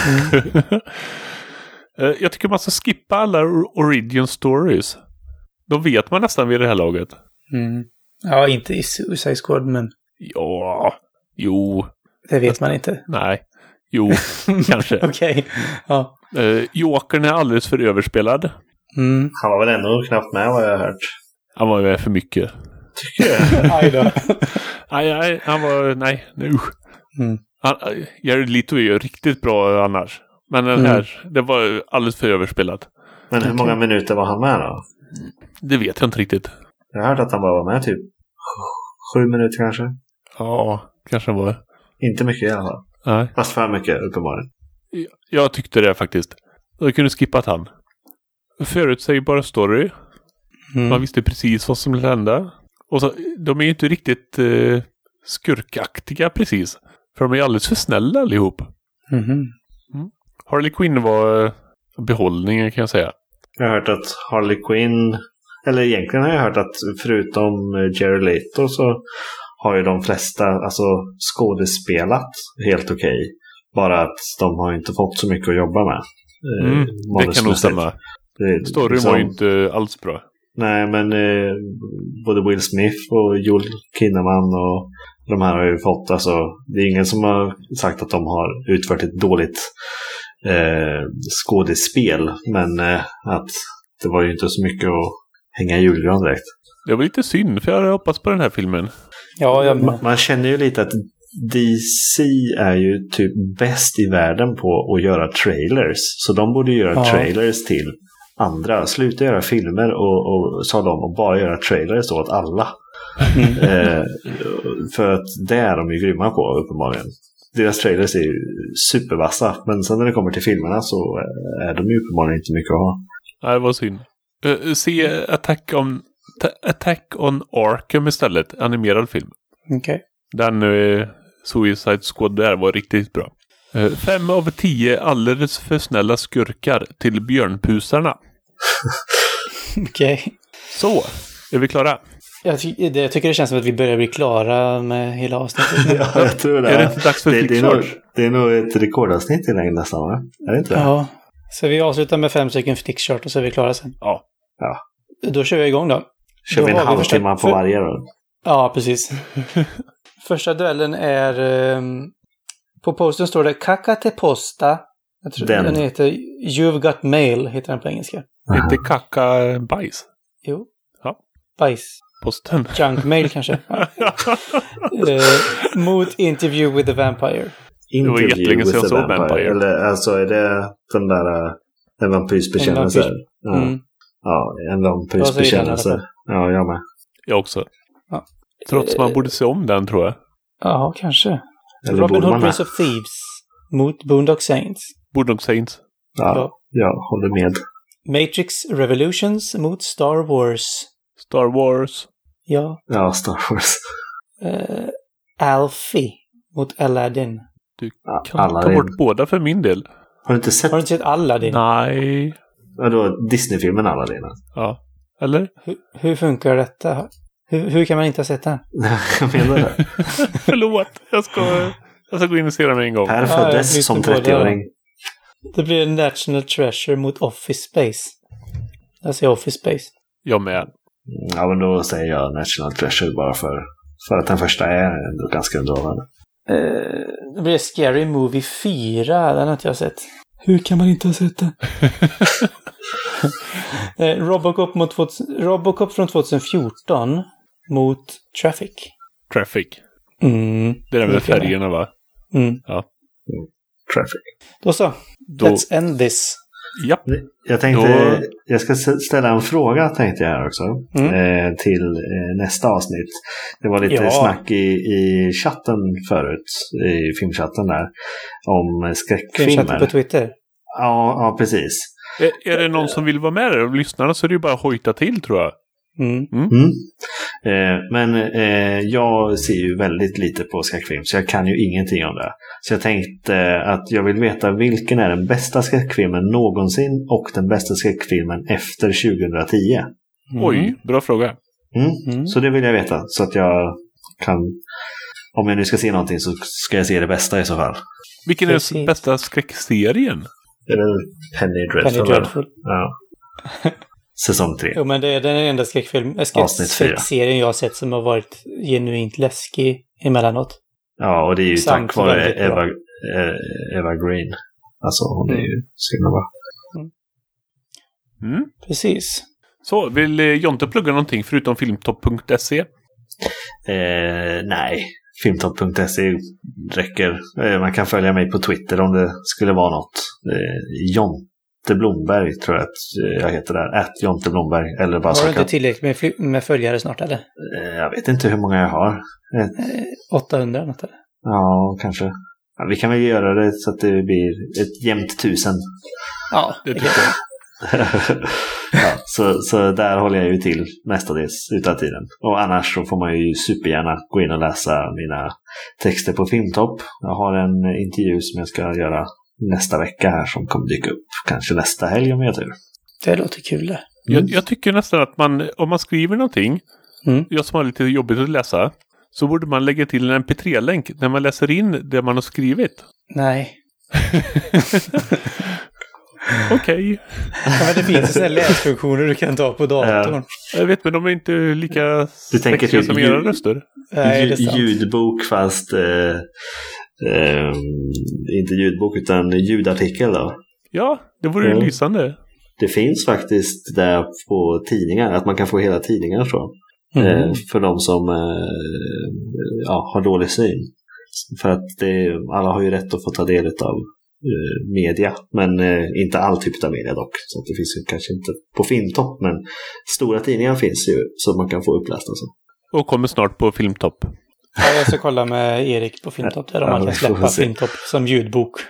S2: Jag tycker man ska skippa alla origin stories. Då vet man nästan vid det här laget.
S3: Mm. Ja, inte i Suicide Squad, men
S2: Ja, jo,
S3: det vet man inte.
S2: nej, jo, kanske.
S3: Okej. Ja.
S2: Jokern är alldeles för överspelad.
S3: Mm.
S4: Han var väl ändå knappt med vad jag har hört.
S2: Han var med för mycket.
S3: Aj då.
S2: Nej, han var, nej, usch.
S3: Mm.
S2: Jared Leto är ju riktigt bra annars. Men den här, det var alldeles för överspelat.
S4: Men hur många minuter var han med då?
S2: Det vet jag inte riktigt.
S4: Jag har hört att han bara var med typ 7 minuter kanske.
S2: Ja, kanske var.
S4: Inte mycket i alla fall.
S2: Nej.
S4: Fast för mycket uppenbarligen.
S2: Jag tyckte det faktiskt. Jag kunde skippat han. Förutsägbar story. Man visste precis vad som skulle hända. Och så, de är ju inte riktigt skurkaktiga precis. För de är alldeles för snälla allihop.
S3: Mhm.
S2: Harley Quinn var behållningen kan jag säga.
S4: Jag har hört att Harley Quinn, eller egentligen har jag hört att förutom Jared Leto så har ju de flesta alltså skådespelat helt okej. Bara att de har inte fått så mycket att jobba med.
S2: Det kan nog stämma. Storyn
S4: liksom,
S2: var ju inte alls bra.
S4: Nej, men både Will Smith och Joel Kinnaman och de här har ju fått, alltså det är ingen som har sagt att de har utfört ett dåligt skådespel, men att det var ju inte så mycket att hänga i julgran direkt.
S2: Det var lite synd, för jag hade hoppats på den här filmen.
S3: Ja,
S4: Man känner ju lite att DC är ju typ bäst i världen på att göra trailers. Så de borde göra trailers till andra. Sluta göra filmer och sa de och bara göra trailers åt alla. För att det är de ju grymma på uppenbarligen. Deras trailers är ju supervassa. Men sen när det kommer till filmerna så är de ju uppenbarligen inte mycket att ha.
S2: Nej, det var synd. Se Attack on Arkham istället. Animerad film.
S3: Okej.
S2: Den Suicide Squad där var riktigt bra. 5 av 10 alldeles för snälla skurkar till björnpusarna.
S3: Okej.
S2: Så, är vi klara?
S3: Jag tycker det känns som att vi börjar bli klara med hela avsnittet.
S4: Ja, jag tror det.
S2: Är det inte dags för flickcharge?
S4: Det är nog ett rekordavsnitt i längden nästan, va? Är det inte det?
S3: Ja. Så vi avslutar med 5 stycken flickchart och så är vi klara sen.
S2: Ja.
S3: Då kör vi igång då.
S4: Kör vi en halvtimme på varje då?
S3: Ja, precis. Första duellen är... på posten står det Caca te posta. Jag tror den heter You've got mail, heter den på engelska.
S2: Inte kacka bajs.
S3: Jo.
S2: Ja.
S3: Bajs.
S2: Posten.
S3: Junk mail kanske. Mot Interview with the Vampire.
S2: Det var jättelänge sedan jag såg Vampire.
S4: Eller alltså är det den där en vampyrsbekännelse? Ja, en vampyrsbekännelse. Ja, jag med.
S2: Jag också.
S3: Ja.
S2: Trots man borde se om den, tror jag.
S3: Ja, kanske.
S4: Eller
S3: Robin
S4: borde
S3: Hood
S4: man
S3: Prince of Thieves mot Boondock Saints.
S2: Boondock Saints.
S4: Ja, jag håller med.
S3: Matrix Revolutions mot Star Wars.
S2: Star Wars.
S3: Ja.
S4: Ja, Star Wars.
S3: Alfie mot Aladdin.
S2: Du
S4: Ja,
S2: kan ta
S4: Aladdin.
S2: bort båda för min del.
S4: Har du inte sett?
S3: Har du inte sett Aladdin?
S2: Nej.
S4: Vadå, Disney-filmen Aladdin?
S2: Ja. Eller?
S3: Hur funkar detta? Hur kan man inte ha sett den?
S4: Jag menar det.
S2: Förlåt. Jag ska gå in och se den en gång.
S4: Per
S3: jag
S4: föddes
S3: byter
S4: som
S3: båda.
S4: 30-åring.
S3: Det blir en National Treasure mot Office Space. Jag säger Office Space.
S2: Jag med.
S4: Ja, men då säger jag National Treasure bara för att den första är ändå ganska underhållande.
S3: Det blir Scary Movie 4. Den har inte jag sett. Hur kan man inte ha sett den? Robocop från 2014 mot Traffic.
S2: Traffic.
S3: Mm.
S2: Det är den med färgerna, va?
S3: Mm.
S2: Ja.
S4: Traffic.
S3: Då så. Let's end this.
S2: Japp.
S4: Jag tänkte, jag ska ställa en fråga tänkte jag här också. Till nästa avsnitt. Det var lite snack i chatten förut, i filmchatten där, om skräckfilmer.
S3: Filmchatten på Twitter?
S4: Ja, precis.
S2: Är det någon som vill vara med där och lyssna, så är det ju bara att hojta till, tror jag.
S4: Men jag ser ju väldigt lite på skräckfilm, så jag kan ju ingenting om det. Så jag tänkte att jag vill veta vilken är den bästa skräckfilmen någonsin och den bästa skräckfilmen efter 2010.
S2: Oj, bra fråga.
S4: Så det vill jag veta, så att jag kan, om jag nu ska se någonting så ska jag se det bästa i så fall.
S2: Vilken är den bästa skräckserien?
S4: Det är väl Penny Dreadful. Ja. Säsong 3.
S3: Jo, men det är den enda skräckserien jag har sett som har varit genuint läskig emellanåt.
S4: Ja, och det är ju
S3: Samt
S4: tack vare
S3: väldigt
S4: Eva Green. Alltså, hon är ju så himla bra.
S3: Precis.
S2: Så, vill Jonte plugga någonting förutom filmtopp.se?
S4: Nej, filmtopp.se räcker. Man kan följa mig på Twitter om det skulle vara något. Jonte Blomberg tror jag att jag heter där. @Jonte Blomberg. Eller bara
S3: har du inte tillräckligt med följare snart, eller?
S4: Jag vet inte hur många jag har.
S3: 800 något, eller?
S4: Ja, kanske. Ja, vi kan väl göra det så att det blir ett jämnt 1000.
S3: Ja, det tycker jag.
S4: Ja, så där håller jag ju till mestadels utav tiden. Och annars så får man ju supergärna gå in och läsa mina texter på Filmtopp. Jag har en intervju som jag ska göra nästa vecka här som kommer dyka upp. Kanske nästa helg om jag tur.
S3: Det låter kul det.
S2: Jag tycker nästan att om man skriver någonting, jag som har lite jobbigt att läsa, så borde man lägga till en mp3-länk när man läser in det man har skrivit.
S3: Nej.
S2: Okej.
S3: Ja, men det finns sådana läsfunktioner du kan ta på datorn.
S2: Jag vet, men de är inte lika
S4: sexiga
S2: som era röster.
S3: Nej, det är sant.
S4: Ljudbok fast inte ljudbok utan ljudartikel då.
S2: Ja, det vore ju lysande.
S4: Det finns faktiskt där på tidningar att man kan få hela tidningar så. För de som har dålig syn. För att alla har ju rätt att få ta del av media, men inte all typ av media dock. Så att det finns ju kanske inte på Filmtopp, men stora tidningar finns ju så man kan få uppläst alltså.
S2: Och kommer snart på Filmtopp.
S3: Ja, jag ska kolla med Erik på Filmtopp där man kan släppa Filmtopp som ljudbok.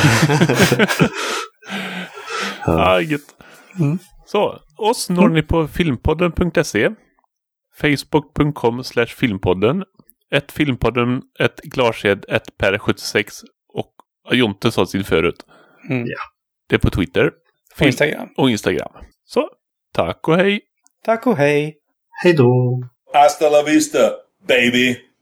S2: Gött. Så, oss når ni på filmpodden.se, facebook.com/filmpodden, filmpodden, glarsed, per76 och Jonte sa sin förut.
S4: Ja.
S2: Det är på Twitter. Och Instagram. Så, tack och hej.
S3: Tack och hej.
S4: Hej då.
S1: Hasta la vista, baby.